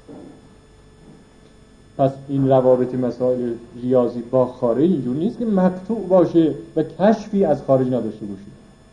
پس این روابط مسائل ریاضی با خارج اینجور نیست که مقطوع باشه و کشفی از خارج نداشته باشه.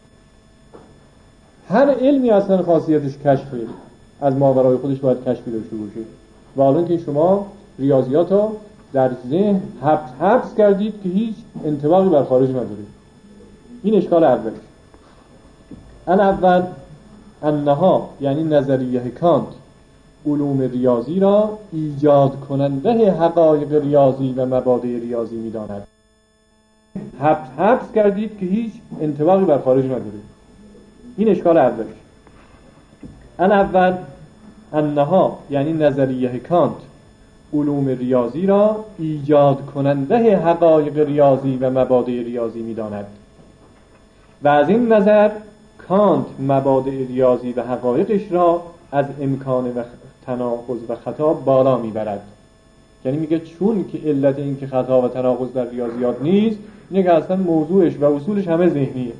هر علمی اصلا خاصیتش کشفه، از ماورای خودش باید کشفی داشته باشه. و حالا که شما ریاضیات رو در ذهن حبس حبس کردید که هیچ انطباقی بر خارج نداره. این اشکال اولش. ان اول انها یعنی نظریه کانت علوم ریاضی را ایجاد کننده حقایق ریاضی و مبادئ ریاضی می‌داند. حبس حبس کردید که هیچ انطباقی بر خارج نداره. این اشکال اولش. ان اول انها یعنی نظریه کانت علوم ریاضی را ایجاد کننده حقایق ریاضی و مبادئ ریاضی می‌داند. و از این نظر کانت مبادئ ریاضی و حقایقش را از امکان و تناقض و خطا بالا میبرد. یعنی میگه چون که علت این که خطا و تناقض در ریاضیات نیست اینه که اصلا موضوعش و اصولش همه ذهنیه.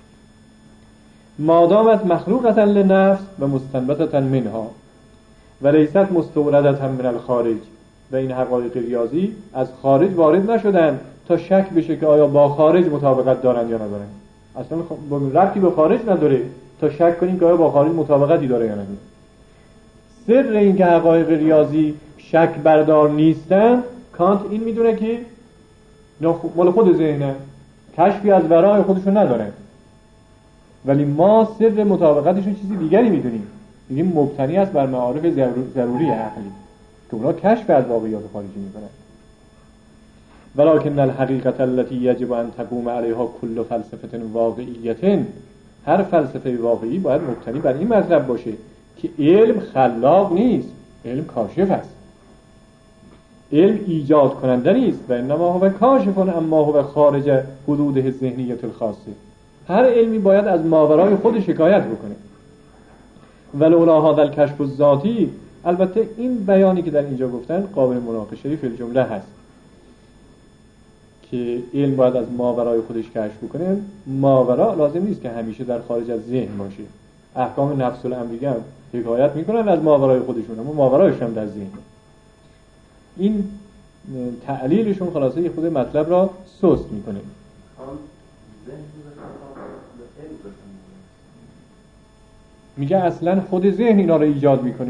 مادامت مخلوقتا لنفس و مستنبتتا منها و لیست مستوردتا من الخارج. و این حقایق ریاضی از خارج وارد نشدن تا شک بشه که آیا با خارج مطابقت دارن یا ندارن. اصلا ربطی به خارج نداره تا شک کنیم که آیا با خارج مطابقتی داره یا نداره. سر این که حقایق ریاضی شک بردار نیستن، کانت این میدونه که مال خود ذهنه، کشفی از ورای خودشون نداره. ولی ما سر مطابقتشون چیزی دیگری میدونیم، میگیم مبتنی است بر معارف ضروری عقلی که اونا کشف از واقعیات خارجی میکنن. ولکن الحقیقت التي یجب ان تقوم علیها کل فلسفه واقعیه، هر فلسفه واقعی باید مبتنی بر این مطلب باشه که علم خلاق نیست، علم کاشف است. علم ایجاد کننده نیست و انما هو کاشف اما هو خارج حدود ذهنیت الخاصه. هر علمی باید از ماورای خود شکایت بکنه. ولولا هذا الکشف الذاتی، البته این بیانی که در اینجا گفتن قابل مناقشه فی الجمله هست که علم باید از ماورای خودش کشف بکنه. ماورا لازم نیست که همیشه در خارج از ذهن باشه. احکام نفس الامر هم حکایت میکنن از ماورای خودشون، اما ماورایش هم در ذهن. این تعلیلشون خلاصه خود مطلب را سست میکنه. میگه اصلا خود ذهن اینا رو ایجاد میکنه.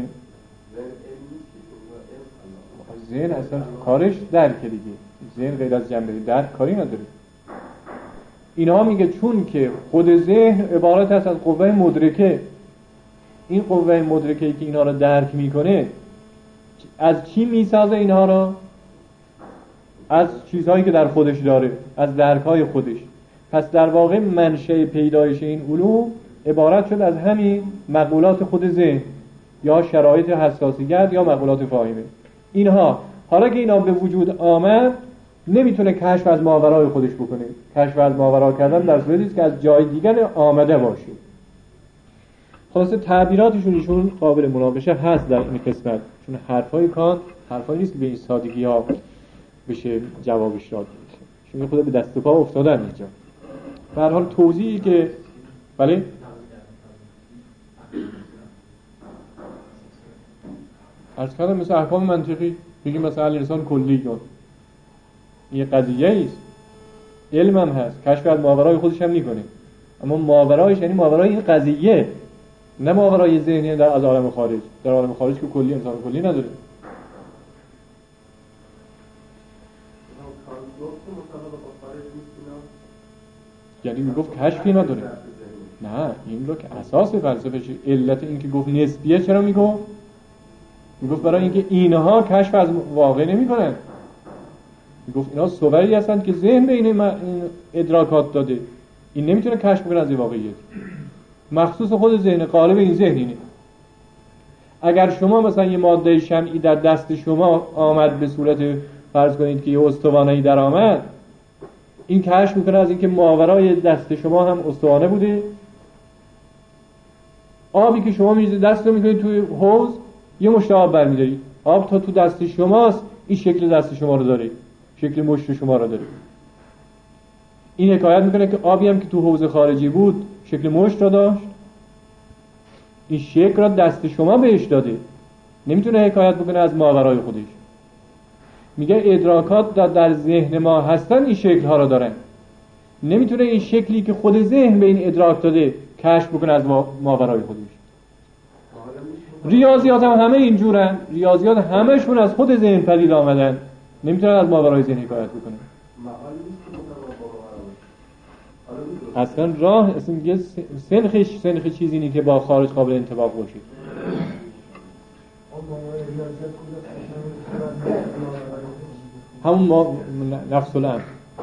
ذهن اصلا کارش درک دیگه، ذهن غیر از جنبه درک کاری نداره. اینا میگه چون که خود ذهن عبارت است از قوه مدرکه، این قوه مدرکه‌ای که اینا رو درک میکنه از چی میسازه اینها رو؟ از چیزهایی که در خودش داره، از درک‌های خودش. پس در واقع منشأ پیدایش این علوم عبارت شد از همین مقولات خود ذهن یا شرایط حساسیت یا مقولات فاهمه. اینها حالا که اینا به وجود آمد نمیتونه کشف از ماورای خودش بکنه. کشف از ماورا کردن در صورتی است که از جای دیگر آمده باشه. خلاصه تعبیراتشون ایشون قابل مناقشه هست در این قسمت، چون حرفای کانت حرفایی نیست که به این سادگی ها بشه جوابش داد. چون خود به دست و پا افتادن اینجا. به هر حال توضیحی که بله عرض کردم مثل احکام منطقی بگیم مثلا انسان کلی کن، یه قضیه است، علم هم هست، کشف از ماورای خودش هم میکنه، اما ماورایش یعنی ماورای این قضیه، نه ماورای ذهنی در از عالم خارج. در عالم خارج که کلی انسان کلی نداره. گفت مطابق یعنی میگفت کشفی نداره. نه، این رو که اساس فلسفه چه علت این که گفت نسبیه چرا میگفت؟ میگفت برای اینکه اینها کشف از واقع نمیکنن. میگفت اینا صوری هستند که ذهن به این ادراکات داده، این نمیتونه کشف کنه از واقعیت. مخصوص خود ذهن، قالب این ذهن اینه. اگر شما مثلا یه ماده شمعی در دست شما آمد به صورت فرض کنید که یه استوانه‌ای در آمد، این کشف میکنه از اینکه ماورای دست شما هم استوانه بوده. آبی که شما میریزید دست رو میکنید توی حوض، یه مشت آب برمیدارید، آب تا تو دست شماست، این شکل دست شما رو داره، شکل مشت شما رو داره. این حکایت میکنه که آبی هم که تو حوض خارجی بود شکل مشت رو داشت، این شکل را دست شما بهش داده، نمیتونه حکایت بکنه از ماورای خودش. میگه ادراکات در ذهن ما هستن این شکل ها رو دارن، نمیتونه این شکلی که خود ذهن به این ادراک داده کشف بکنه از ماورای خودش. ریاضیات هم همه اینجورن، ریاضیات همشون از خود ذهن پدید آمدن، نمیتونن از ماورای ذهن حکایت بکنه. اصلا راه اصلا میگه سنخش سنخ چیزی نیست که با خارج قابل انطباق باشه. همون ما نفس الامر.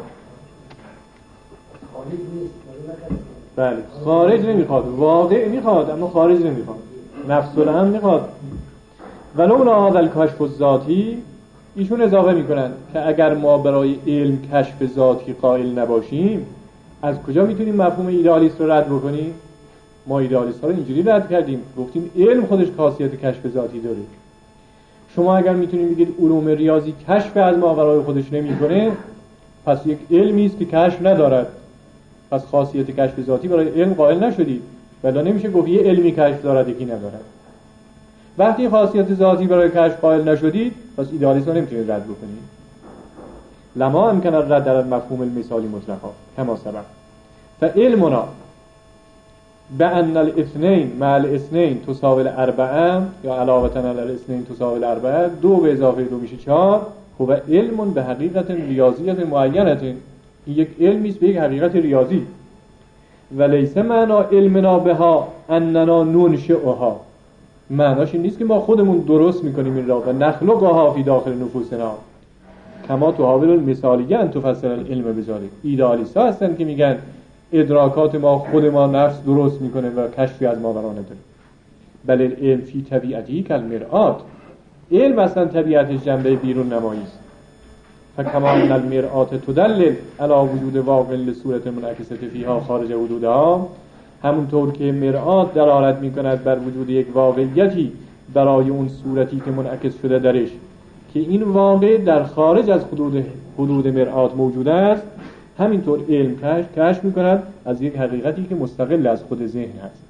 بله، خارج نمیخواد، واقع میخواد اما خارج نمیخواد. نفس الامر میخواد. ولو لا هذا الکشف الذاتی، ایشون اضافه میکنن که اگر ما برای علم کشف ذاتی قائل نباشیم، از کجا میتونیم مفهوم ایدئالیست رو رد بکنیم؟ ما ایدئالیست ها رو اینجوری رد کردیم، گفتیم علم خودش خاصیت کشف ذاتی داره. شما اگر میتونید بگید علوم ریاضی کشف از ماورای خودش نمیکنه، پس یک علمی است که کشف ندارد، پس خاصیت کشف ذاتی برای علم قائل نشدید. ولی نمیشه گفت یه علمی کشف دارد یکی ندارد. وقتی خاصیت ذاتی برای کشف قائل نشدید، پس ایدئالیست ها نمیتونید رد بکنید. لما امکن الرد در المفهوم المثالی مطلقا کما سبق فعلمنا بأن الاثنين مع الاثنين تساوی الاربعه یا علاوه علی الاثنين تساوی الاربعه، دو به اضافه دو میشه چهار. هو علم به حقیقت ریاضیت معینه، این یک علمی است به یک حقیقت ریاضی. ولیس معنا علمنا بها اننا ننشئها، معناش این نیست که ما خودمون درست میکنیم این را و نخلقها فی داخل نفوسنا کما تحاول المثالیه ان تفسر العلم بذلک. ایدئالیست ها هستن که میگن ادراکات ما خود ما نفس درست میکنه و کشفی از ما برا نداره. بل العلم فی طبیعتی کالمرآت، علم اصلا طبیعتش جنبه بیرون نمایی است. فکما ان المرآت تدلل علی وجود واقع لصورت منعکسه فیها خارج حدودها، همونطور که مرآت دلالت میکند بر وجود یک واقعیتی برای اون صورتی که منعکس شده درش، که این واقع در خارج از حدود حدود مرآت موجود است، همینطور علم کشف کشف میکند از یک حقیقتی که مستقل از خود ذهن هست.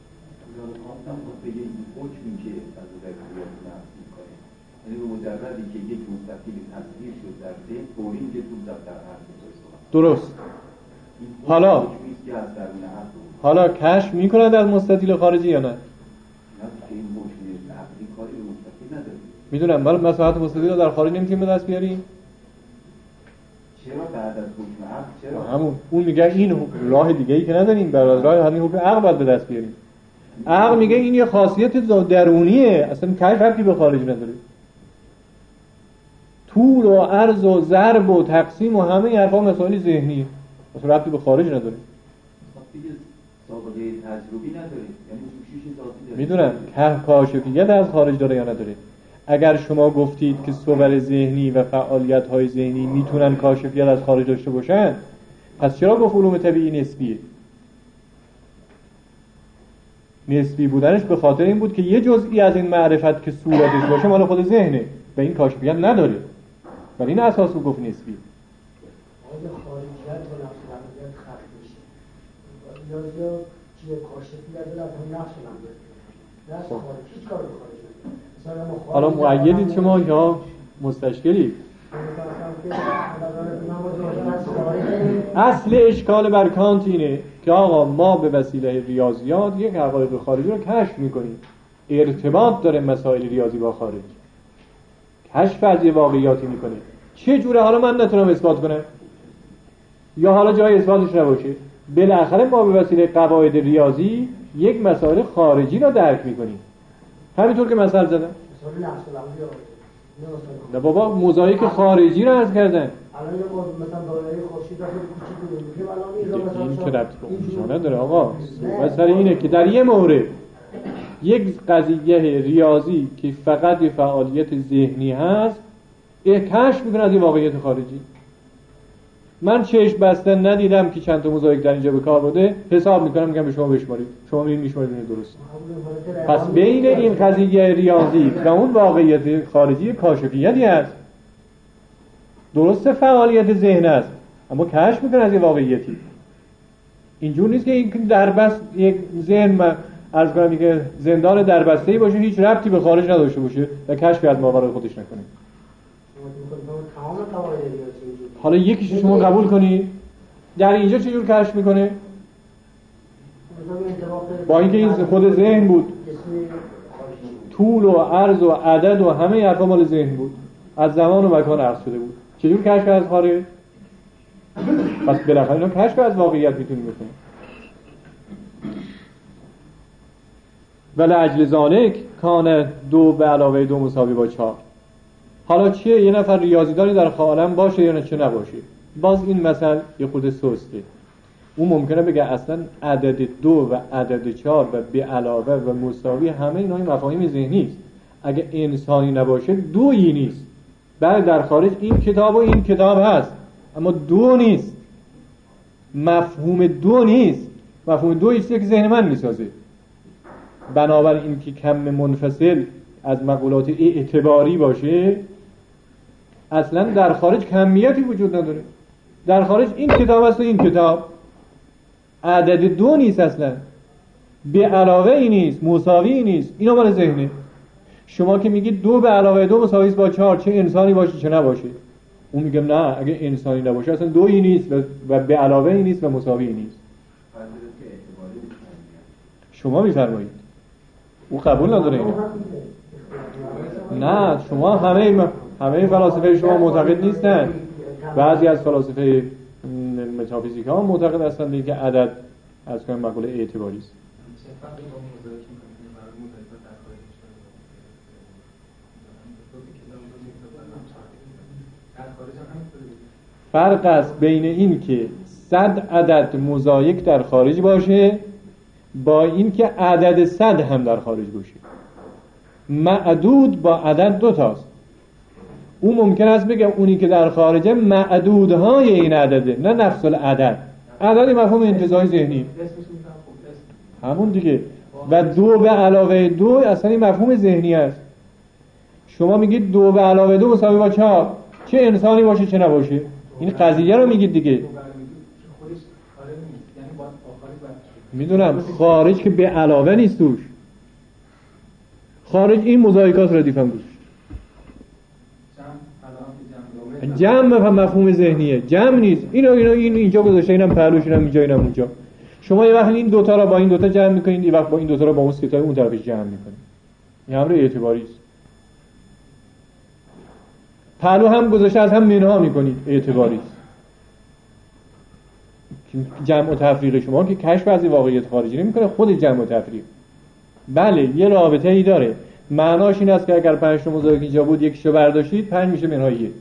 درست. حالا حالا کشف میکند از مستطیل خارجی یا نه؟ میدونم، ولی مساحت مستطیل رو در خارج نمیتونیم به دست بیاریم. چرا بعد از حکم عقل؟ چرا؟ همون اون میگه این راه دیگه ای که نداریم، برای راه همین حکم عقل باید به دست بیاریم. عقل میگه این یه خاصیت درونیه، اصلا کیف ربطی به خارج نداره. طول و عرض و ضرب و تقسیم و همه حرفا مسائل ذهنیه، اصلا ربطی به خارج نداره. سابقه تجربی نداره، یعنی شیش ذاتی داره. میدونم که کاشفیت از خارج داره یا نداره. اگر شما گفتید که صور ذهنی و فعالیت‌های ذهنی میتونن کاشفیت از خارج داشته باشن، پس چرا گفت علوم طبیعی نسبیه؟ نسبی بودنش به خاطر این بود که یه جزئی از این معرفت که صورتش باشه مال خود ذهنه و این کاشفیت نداره، ولی این اساس رو گفت نسبی. آیا خارجیت و نفس الامریت خط میشه؟ یا یا چیه کاشفیت داره هم نفس الامریت دست خارج هیچ کار بخارج نداره. حالا مؤیدید شما یا مستشکلید؟ اصل اشکال بر کانت اینه که آقا ما به وسیله ریاضیات یک حقایق خارجی رو کشف میکنیم، ارتباط داره مسائل ریاضی با خارج، کشف از یه واقعیاتی میکنه. چه جوره؟ حالا من نتونم اثبات کنم یا حالا جای اثباتش نباشه، بالاخره ما به وسیله قواعد ریاضی یک مسائل خارجی را درک میکنیم. همینطور که مثال زدم. نه بابا موزاییک خارجی را عرض کردن. الان مثلا دایره خورشید رو کوچیک میگیم الان این این که ربط به اون نداره آقا. مثلا اینه که در یه مورد یک قضیه ریاضی که فقط یه فعالیت ذهنی هست کشف میکنه از یه واقعیت خارجی. من چشم بسته ندیدم که چند تا موزاییک در اینجا به کار برده، حساب میکنم میگم به شما بشمارید، شما میرین میشمارید درست. پس بین این قضیه ریاضی و اون واقعیت خارجی کاشفیتی هست. درسته فعالیت ذهن است اما کشف میکنه از یه واقعیتی. اینجور نیست که این دربست یک ذهن من عرض کنم که زندان دربسته‌ای باشه هیچ ربطی به خارج نداشته باشه و کشفی از ماورای خودش نکنه. حالا یکیش شما قبول کنید در اینجا چجور کشف میکنه؟ با اینکه این خود ذهن بود، طول و عرض و عدد و همه حرفا مال ذهن بود، از زمان و مکان عرض شده بود، چجور کشف از خارج؟ پس بالاخره اینا کشف از واقعیت میتونیم بکنیم. ولی اجل ذالک کان دو به علاوه دو مساوی با چهار. حالا چیه یه نفر ریاضیدانی در عالم باشه یا نه چه نباشه؟ باز این مثل یه خود سسته. اون ممکنه بگه اصلا عدد دو و عدد چهار و به علاوه و مساوی همه اینا مفاهیم ذهنی است. اگه انسانی نباشه دویی نیست. بله در خارج این کتاب و این کتاب هست اما دو نیست. مفهوم دو نیست. مفهوم دو ایسته که ذهن من میسازه. بنابراین این که کم منفصل از مقولات اعتباری باشه اصلا در خارج کمیتی وجود نداره. در خارج این کتاب است و این کتاب عدد دو نیست، اصلا به علاوه ای نیست، مساوی ای نیست. اینا مال ذهنه. شما که میگید دو به علاوه دو مساوی با چهار، چه انسانی باشه چه نباشه. اون میگم نه، اگه انسانی نباشه اصلا دویی نیست و به علاوه ای نیست و مساوی ای نیست. شما میفرمایید او قبول نداره اینو. نه شما همه همه فلاسفه شما معتقد نیستن. بعضی از فلاسفه متافیزیک ها معتقد هستند که عدد از کنم مقوله اعتباری است. فرق است بین این که صد عدد موزاییک در خارج باشه با این که عدد صد هم در خارج باشه. معدود با عدد دو تاست. اون ممکن است بگه اونی که در خارجه معدودهای این عدده، نه نفس العدد. عدد مفهوم انتزاعی ذهنی همون دیگه. و دو به علاوه دو اصلا این مفهوم ذهنی است. شما میگید دو به علاوه دو مساوی با چهار، چه انسانی باشه چه نباشه. این قضیه رو میگید دیگه. میدونم خارج که به علاوه نیست توش. خارج این موزاییکات ردیف هم گوش. جمع هم مفهوم ذهنیه، جمع نیست. اینو اینو این اینجا گذاشته، اینم پهلوش، اینم اینجا، اینم اونجا. شما یه وقت این دوتا رو با این دوتا جمع میکنید، یه وقت با این دوتا رو با اون سه اون طرفش جمع میکنید. این امر اعتباری است. پهلو هم گذاشته از هم منها میکنید، اعتباری است. جمع و تفریق شما که کشف از واقعیت خارجی نمیکنه، خود جمع و تفریق. بله یه رابطه ای داره. معناش این است که اگر پنج تا موزاییک اینجا بود یکیشو برداشتید پنج میشه منهای یک.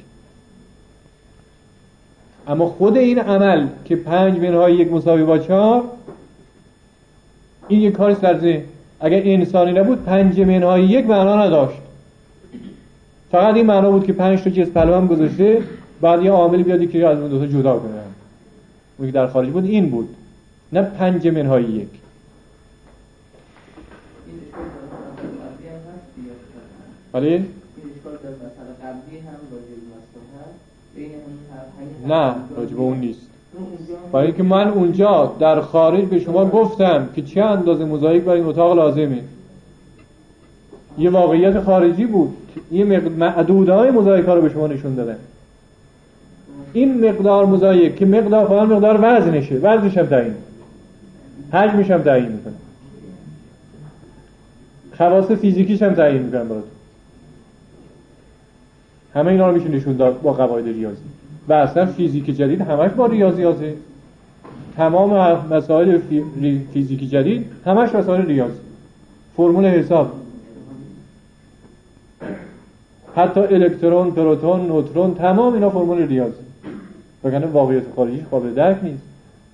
اما خود این عمل که پنج منهای یک مساوی با چهار این یک کاری در ذهن. اگر انسانی نبود پنج منهای یک معنا نداشت. فقط این معنا بود که پنج تا جسم پهلو هم گذاشته، بعد یه عاملی بیاد که از اون دو تا جدا کنه. اون که در خارج بود این بود، نه پنج منهای یک. ولی نه راجب اون نیست. برای اینکه من اونجا در خارج به شما گفتم که چه اندازه موزاییک برای این اتاق لازمه. یه واقعیت خارجی بود. یه معدودهای موزاییک ها رو به شما نشون دادم. این مقدار موزاییک که مقدار فقط مقدار وزنشه، وزنش هم تعیین، حجمش هم تعیین میکنه، خواص فیزیکیش هم تعیین میکنه براتون. همه اینا رو میشه نشون داد با قواعد ریاضی. و اصلا فیزیک جدید همش با ریاضیاته. تمام مسائل فی... فیزیکی جدید همش مسائل ریاضی، فرمول حساب، حتی الکترون، پروتون، نوترون، تمام اینا فرمول ریاضی، وگرنه واقعیت خارجی قابل درک نیست.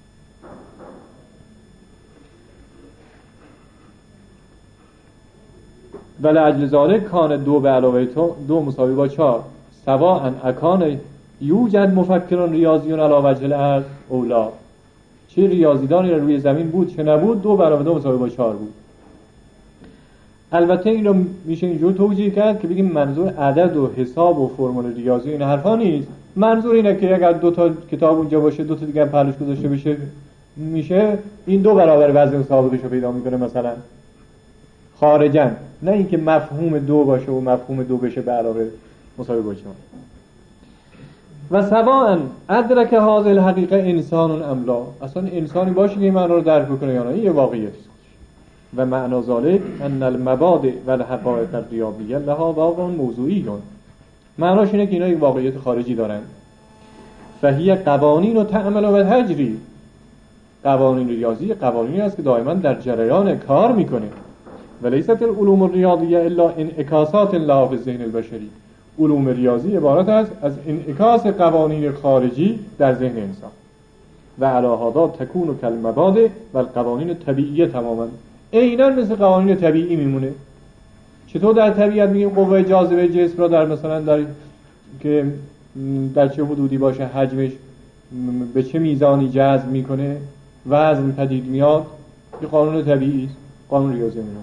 ولی اجل ذالک کان دو به علاوه دو مساوی با چهار سواء اکان یوجد مفکرون ریاضیون علی وجه الارض اولا، چه ریاضیدانی رو روی زمین بود چه نبود، دو برابر دو مساوی با چهار بود. البته این رو میشه اینجور توجیه کرد که بگیم منظور عدد و حساب و فرمول ریاضی این حرفا نیست، منظور اینه که اگر دو تا کتاب اونجا باشه دو تا دیگه پهلوش گذاشته بشه میشه این دو برابر وزن سابقش رو پیدا میکنه مثلا خارجاً، نه اینکه مفهوم دو باشه و مفهوم دو بشه به علاوه مساوی با چهار. و سواء ادرک هذه الحقیقه انسان املا، اصلا انسانی باشه که این معنا رو درک بکنه یا نه، این یه واقعیتی. و معنا ذالک ان المبادئ و الحقائق الریاضیه لها واقع موضوعی، معناش اینه که اینا یک واقعیت خارجی دارن. فهی قوانین و تعمل و تجری، قوانین ریاضی قوانینی است که دائما در جریان کار میکنه. ولیست العلوم الریاضیه الا انعکاسات لها فی الذهن البشری، علوم ریاضی عبارت است از انعکاس قوانین خارجی در ذهن انسان. و علی هذا تکون کالمبادئ و القوانین طبیعیه تماما، عیناً مثل قوانین طبیعی میمونه. چطور در طبیعت میگیم قوه جاذبه جسم را در مثلا در که در چه حدودی باشه حجمش به چه میزانی جذب میکنه وزن پدید میاد، این قانون طبیعی است، قانون ریاضی میمونه.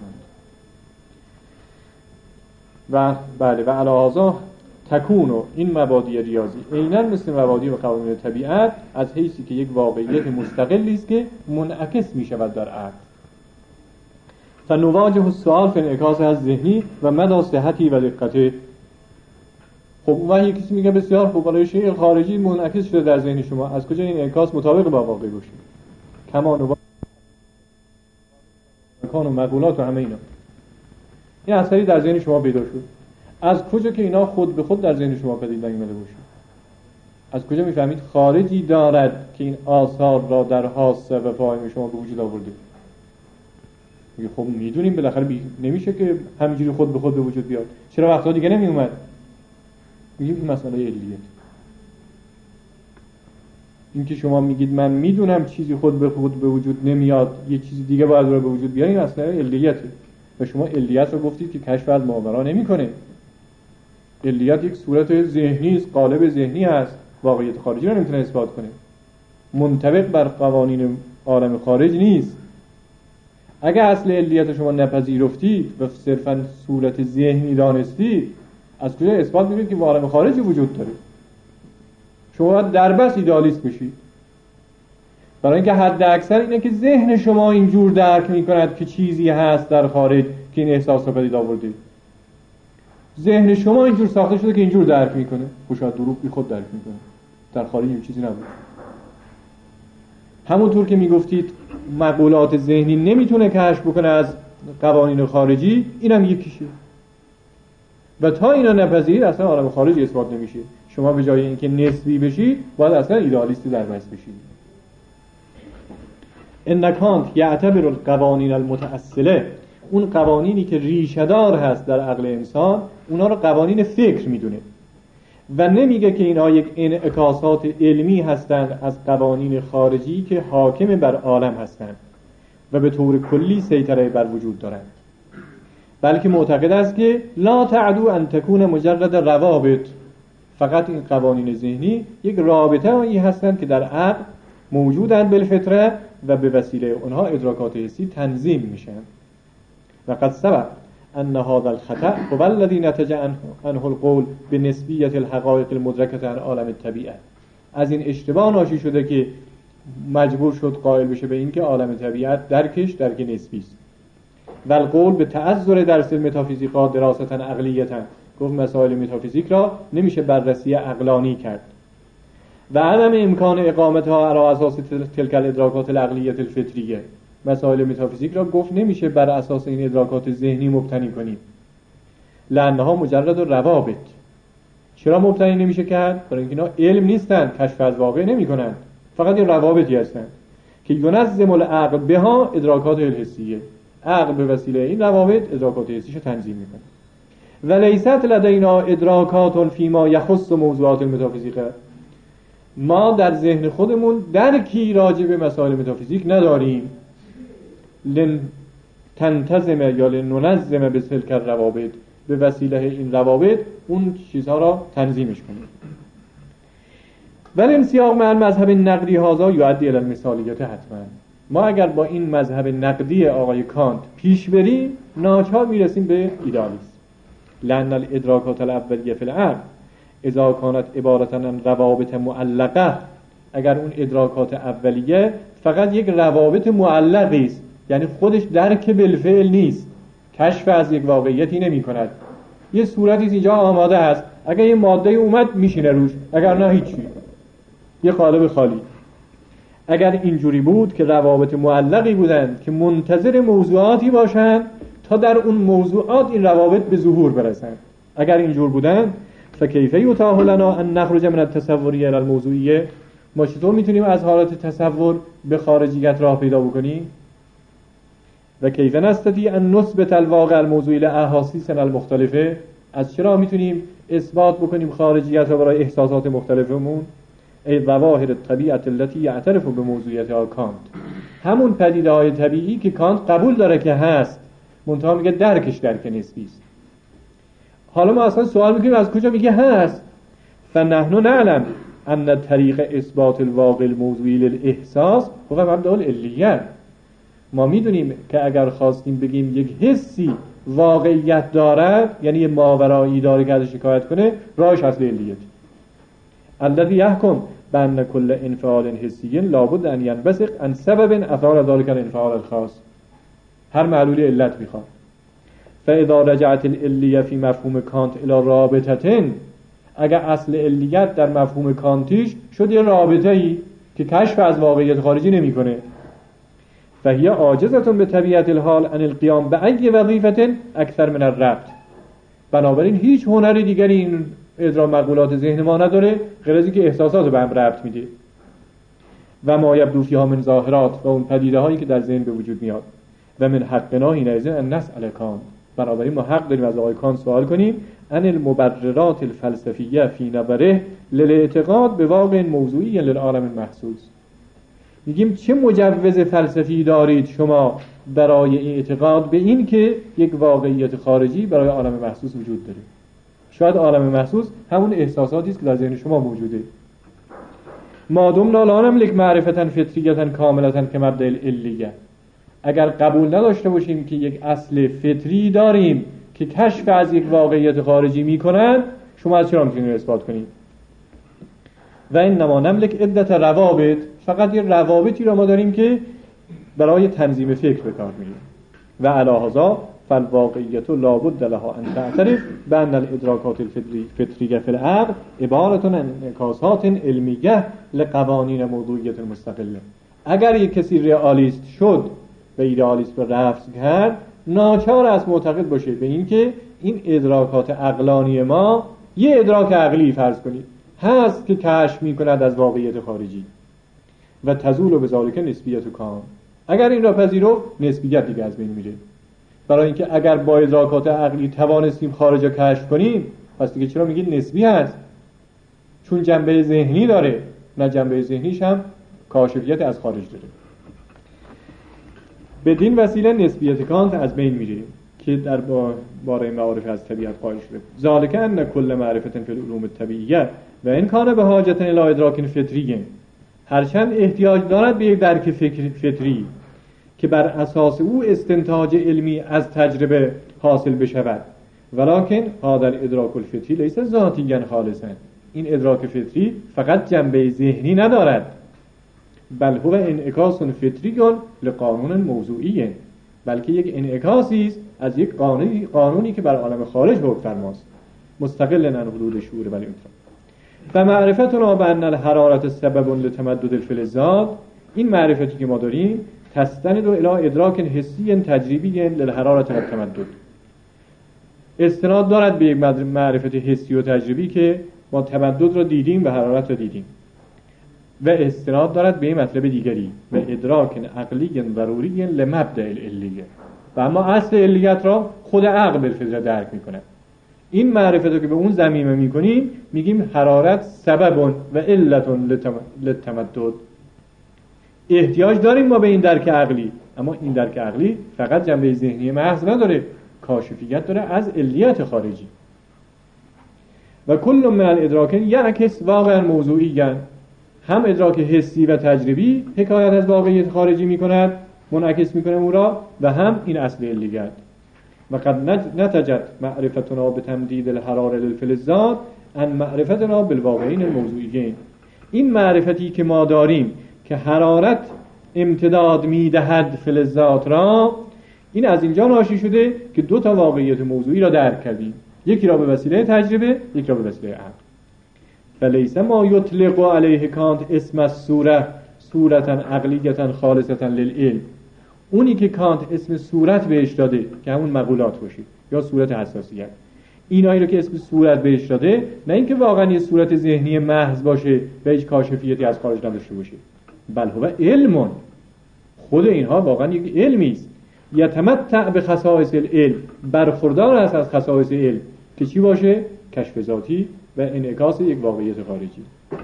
و بله و علی هذا تکون این مبادی ریاضی عیناً مثل مبادی و قوانین طبیعت از حیثی که یک واقعیت مستقلی است که منعکس میشود در عقل. فنواجه السؤال فی انعکاس از ذهنی و مدى صحتی و دقته. خب اون یکی کسی میگه بسیار خوب، برای شیء خارجی منعکس شده در ذهن شما، از کجا این انعکاس مطابق با واقع باشه؟ کما نواجه کان و مقولات و همه اینا، این اثری در ذهن شما پیدا شد، از کجا که اینا خود به خود در ذهن شما پدید نیامده باشه؟ از کجا میفهمید خارجی دارد که این آثار را در حاسه و فاهم شما به وجود آورده؟ میگه خب میدونیم بالاخره بی... نمیشه که همینجوری خود به خود به وجود بیاد، چرا وقتا دیگه نمی اومد؟ میگیم این مسئله علیت. این که شما میگید من میدونم چیزی خود به خود به وجود نمیاد، یه چیزی دیگه باید رو به وجود بیاره، این اصلا علیته. و شما علیت رو گفتید که کشف از ماورا نمیکنه. علیت یک صورت ذهنی است، قالب ذهنی است، واقعیت خارجی رو نمیتونه اثبات کنه، منطبق بر قوانین عالم خارج نیست. اگر اصل علیت شما نپذیرفتید و صرفاً صورت ذهنی دانستید، از کجا اثبات می‌کنید که عالم خارجی وجود داره؟ شما باید دربست ایدئالیست بشید. برای اینکه حد اکثر اینه که ذهن شما اینجور درک می‌کند که چیزی هست در خارج که این احساس رو پدید آورده. ذهن شما اینجور ساخته شده که اینجور درک می‌کنه، خوشا دروغ بی خود درک می‌کنه، در خارج این چیزی نبود. همونطور که میگفتید مقولات ذهنی نمیتونه کشف بکنه از قوانین خارجی، اینم یکیشه. و تا اینا نپذیرید اصلا عالم خارجی اثبات نمیشه. شما به جای اینکه نسبی بشید باید اصلا ایدئالیستی در بس بشید. ان کانت یعتبر القوانین المتأصله، اون قوانینی که ریشه دار هست در عقل انسان، اونا رو قوانین فکر میدونه و نمیگه که اینها یک انعکاسات علمی هستند از قوانین خارجی که حاکم بر عالم هستند و به طور کلی سیطره بر وجود دارند، بلکه معتقد است که لا تعدو ان تکون مجرد روابط، فقط این قوانین ذهنی یک رابطه هایی هستند که در عقل موجودند بالفطره و به وسیله اونها ادراکات حسی تنظیم میشن. و قد سبق ان هذا الخطأ هو الذي نتج عنه القول بنسبیت الحقائق المدرکه عن عالم الطبیعه. از این اشتباه ناشی شده که مجبور شد قائل بشه به این که عالم طبیعت درکش درک نسبی است. و القول به تعذر درس متافیزیقا دراستا عقلیتا، گفت مسائل متافیزیک را نمیشه بررسی عقلانی کرد. و عدم امکان اقامتها علی اساس تلک الادراکات العقلیه الفطریه، مسائل متافیزیک را گفت نمیشه بر اساس این ادراکات ذهنی مبتنی کنیم، لانها مجرد روابط. چرا مبتنی نمیشه کرد؟ برای اینکه اینا علم نیستند، کشف از واقع نمیکنند، فقط این روابطی هستند. که ینظم العقل بها ادراکات الحسیه، عقل به وسیله این روابط ادراکات حسیشو تنظیم میکنه. و لیست لدینا ادراکات فیما یخص موضوعات المتافیزیک، ما در ذهن خودمون درکی راجع به مسائل متافیزیک نداریم. لن تنتظم یا لننظم به تلک الروابط، به وسیله این روابط اون چیزها را تنظیمش کنیم. ولی انسیاق مع مذهب نقدی هذا یؤدی الی المثالیت حتما. ما اگر با این مذهب نقدی آقای کانت پیش بریم ناچار میرسیم به ایدالیسم. لأن الادراکات الاولیه فی العقل اذا کانت عبارة عن روابط معلقه، اگر اون ادراکات اولیه فقط یک روابط معلقی است، یعنی خودش درک بالفعل نیست، کشف از یک واقعیتی نمی کند، یه صورتی اینجا آماده است، اگر یه ماده اومد میشینه روش، اگر نه هیچی، یه قالب خالی. اگر اینجوری بود که روابط معلقی بودند که منتظر موضوعاتی باشند تا در اون موضوعات این روابط به ظهور برسند، اگر اینجور بودند فکیف یتاح لنا ان نخرج من التصوریه الی الموضوعیه، ما چطور میتونیم از حالت تصور به خارجیت راه پیدا بکنیم؟ و کیف نستطیع ان نثبت الواقع الموضوعی لاحاسیسنا المختلفه، از چرا میتونیم اثبات بکنیم خارجیت را برای احساسات مختلفمون؟ ای ظواهر الطبیعه التي یعترف بموضوعیتها کانت، همون پدیده های طبیعی که کانت قبول داره که هست، منتها میگه درکش درک نسبی است. حالا ما اصلا سوال میکنیم از کجا میگه هست؟ فنحن نعلم ان طریق اثبات الواقع الموضوعی للاحساس هو مبدأ العلیه، ما میدونیم که اگر خواستیم بگیم یک حسی واقعیت دارد، یعنی یه ماورایی داره که ازش شکایت کنه، راهش اصل علیت. الذي يحكم بان كل انفعال حسی لابد ان ينبثق عن سبب اثار ذلك الانفعال الخاص، هر معلول علت میخواد. فاذا رجعت العلیه فی مفهوم کانت الى رابطه، اگر اصل علیت در مفهوم کانتیش شد یه رابطه‌ای که کشف از واقعیت خارجی نمیکنه، فهي عاجزة بطبیعت الحال عن القیام بأي وظیفة اکثر من الربط، بنابراین هیچ هنر دیگری این ادراک مقولات ذهن ما نداره غیر از اینکه احساسات به هم ربط میده. و ما یبدو فیها من ظاهرات، و اون پدیده هایی که در ذهن به وجود میاد. و من حقنا حینئذ ان نسأل کانت، بنابراین ما حق داریم از آقای کانت سوال کنیم عن المبررات الفلسفیه فی نظره للاعتقاد به واقع موضوعی للعالم المحسوس. میگیم چه مجوز فلسفی دارید شما برای اعتقاد به این که یک واقعیت خارجی برای عالم محسوس وجود داره؟ شاید عالم محسوس همون احساساتی است که در ذهن شما موجوده. ما دمنا لا نملک معرفة فطریة کاملة که مبدأ العلیه، اگر قبول نداشته باشیم که یک اصل فطری داریم که کشف از یک واقعیت خارجی میکنن، شما از چرا میتونید اثبات کنید؟ و انما نملک عدت روابط، فقط یه روابطی را ما داریم که برای تنظیم فکر به کار میره. و علی هذا فالواقعیت لابد لها ان تعترف بان الادراکات الفطریه فی العقل عبارة عن انعکاسات علمیه لقوانین موضوعیت مستقله. اگر یک کسی رئالیست شد و ایدئالیست رو رفض کرد، ناچار است معتقد باشه به این که این ادراکات عقلانی ما یه ادراک عقلی فرض کنید هست که کشف میکند از واقعیت خارجی و تزول به ذالک نسبیت کان. اگر این را پذیرفت نسبیت دیگه از بین میره، برای اینکه اگر با ادراکات عقلی توانستیم خارج را کشف کنیم، پس دیگه چرا میگید نسبی هست؟ چون جنبه ذهنی داره، نه جنبه ذهنیش هم کاشفیت از خارج داره. بدین وسیله نسبیت کانت از بین میره که در باره معارف از طبیعت قائل شده. ذالک ان کل معرفت فی العلوم الطبیعیه و این کان به حاجت الی ادراک فطری، هرچند احتیاج دارد به یک درک فطری که بر اساس او استنتاج علمی از تجربه حاصل بشود، ولکن هذا الادراک الفطری لیس ذاتیا خالصا، این ادراک فطری فقط جنبه ذهنی ندارد، بل هو انعکاس فطری لقانون موضوعی، بلکه یک انعکاسی است از یک قانونی قانونی که بر عالم خارج حکم فرماست، مستقل عن حدود شعور ولی اطلاق. و معرفتنا بان الحرارت سبب لتمدد الفلزات، این معرفتی که ما داریم تستند الی ادراک حسی تجربی للحرارت و التمدد، استناد دارد به یک معرفت حسی و تجربی که ما تمدد را دیدیم و حرارت را دیدیم. و استناد دارد به مطلب دیگری و ادراک عقلی ضروری لمبدأ العلیه. و اما اصل علیت را خود عقل بالفطره درک میکنه. این معرفت رو که به اون ضمیمه میکنیم میگیم حرارت سبب و علت للتمدد. احتیاج داریم ما به این درک عقلی، اما این درک عقلی فقط جنبه ذهنی محض نداره، کاشفیت داره از علیت خارجی. و کل من الادراک یعکس واقعا موضوعیاً، هم ادراک حسی و تجربی حکایت از واقعیت خارجی میکند، منعکس میکنه او را، و هم این اصل علیت. و قد نتجت معرفتنا به تمدید الحراره للفلزات ان معرفتنا بالواقعین الموضوعیین. این معرفتی که ما داریم که حرارت امتداد میدهد فلزات را، این از اینجا ناشی شده که دو تا واقعیت موضوعی را درک کردیم، یکی را به وسیله تجربه، یکی را به وسیله عقل. فلیس ما یطلق علیه کانت اسم الصوره صورتا عقلیتا خالصتا للعلم. اونی که کانت اسم صورت بهش داده که همون مقولات باشه یا صورت حساسیت، اینایی رو که اسم صورت بهش داده، نه اینکه واقعا یه صورت ذهنی محض باشه و هیچ کاشفیتی از خارج نداشته باشه، بل هو علم. خود اینها واقعا یک علمی است. یتمتع به خصائص العلم، برخوردار است از خصائص علم که چی باشه؟ کشف ذاتی و انعکاس یک واقعیت خارجی.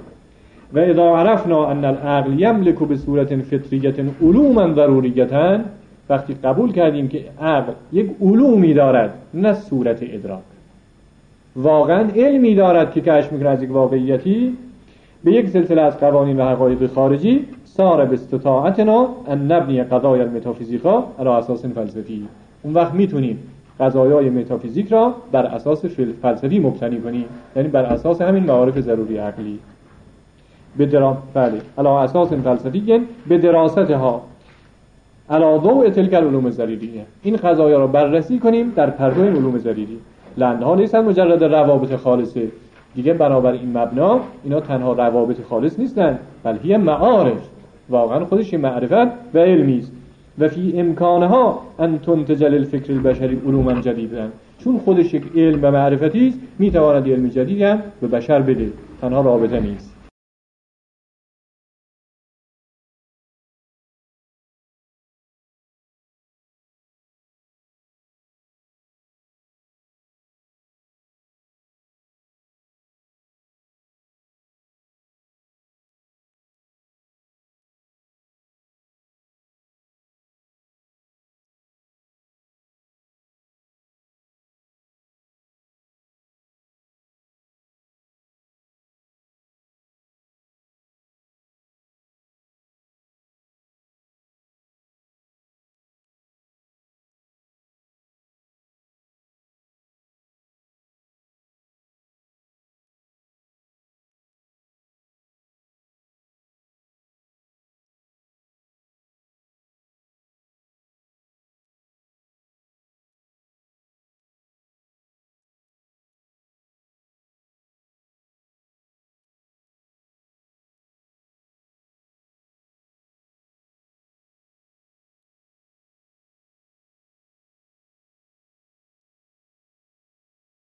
و اذا عرفنا ان العقل یملک به صورت فطریت علوما ضروریتا، وقتی قبول کردیم که عقل یک علومی دارد نه صورت ادراک، واقعا علمی دارد که کشف میکنه از یک واقعیتی به یک سلسله از قوانین و حقایق خارجی، صار باستطاعتنا ان نبنی قضایا المتافیزیقا علی اساس فلسفی. اون وقت میتونیم قضایای متافیزیک را بر اساس فلسفی مبتنی کنیم، یعنی بر اساس همین معارف ضروری عقلی. به درا بله علی اساس فلسفی به دراستها علی ضوء تلک العلوم ضروریه. این قضایا را بررسی کنیم در پرتو این علوم ضروری، لانها نیستن مجرد روابط خالصه دیگه. بنابر این مبنا اینا تنها روابط خالص نیستن، بلکه معارف، واقعا خودش معرفت و علمی است. و فی امکانها ان تنتج للفکر البشری علوما جدیدا، چون خودش یک علم و معرفتی است میتواند علم جدیدی هم به بشر بده، تنها رابطه نیست.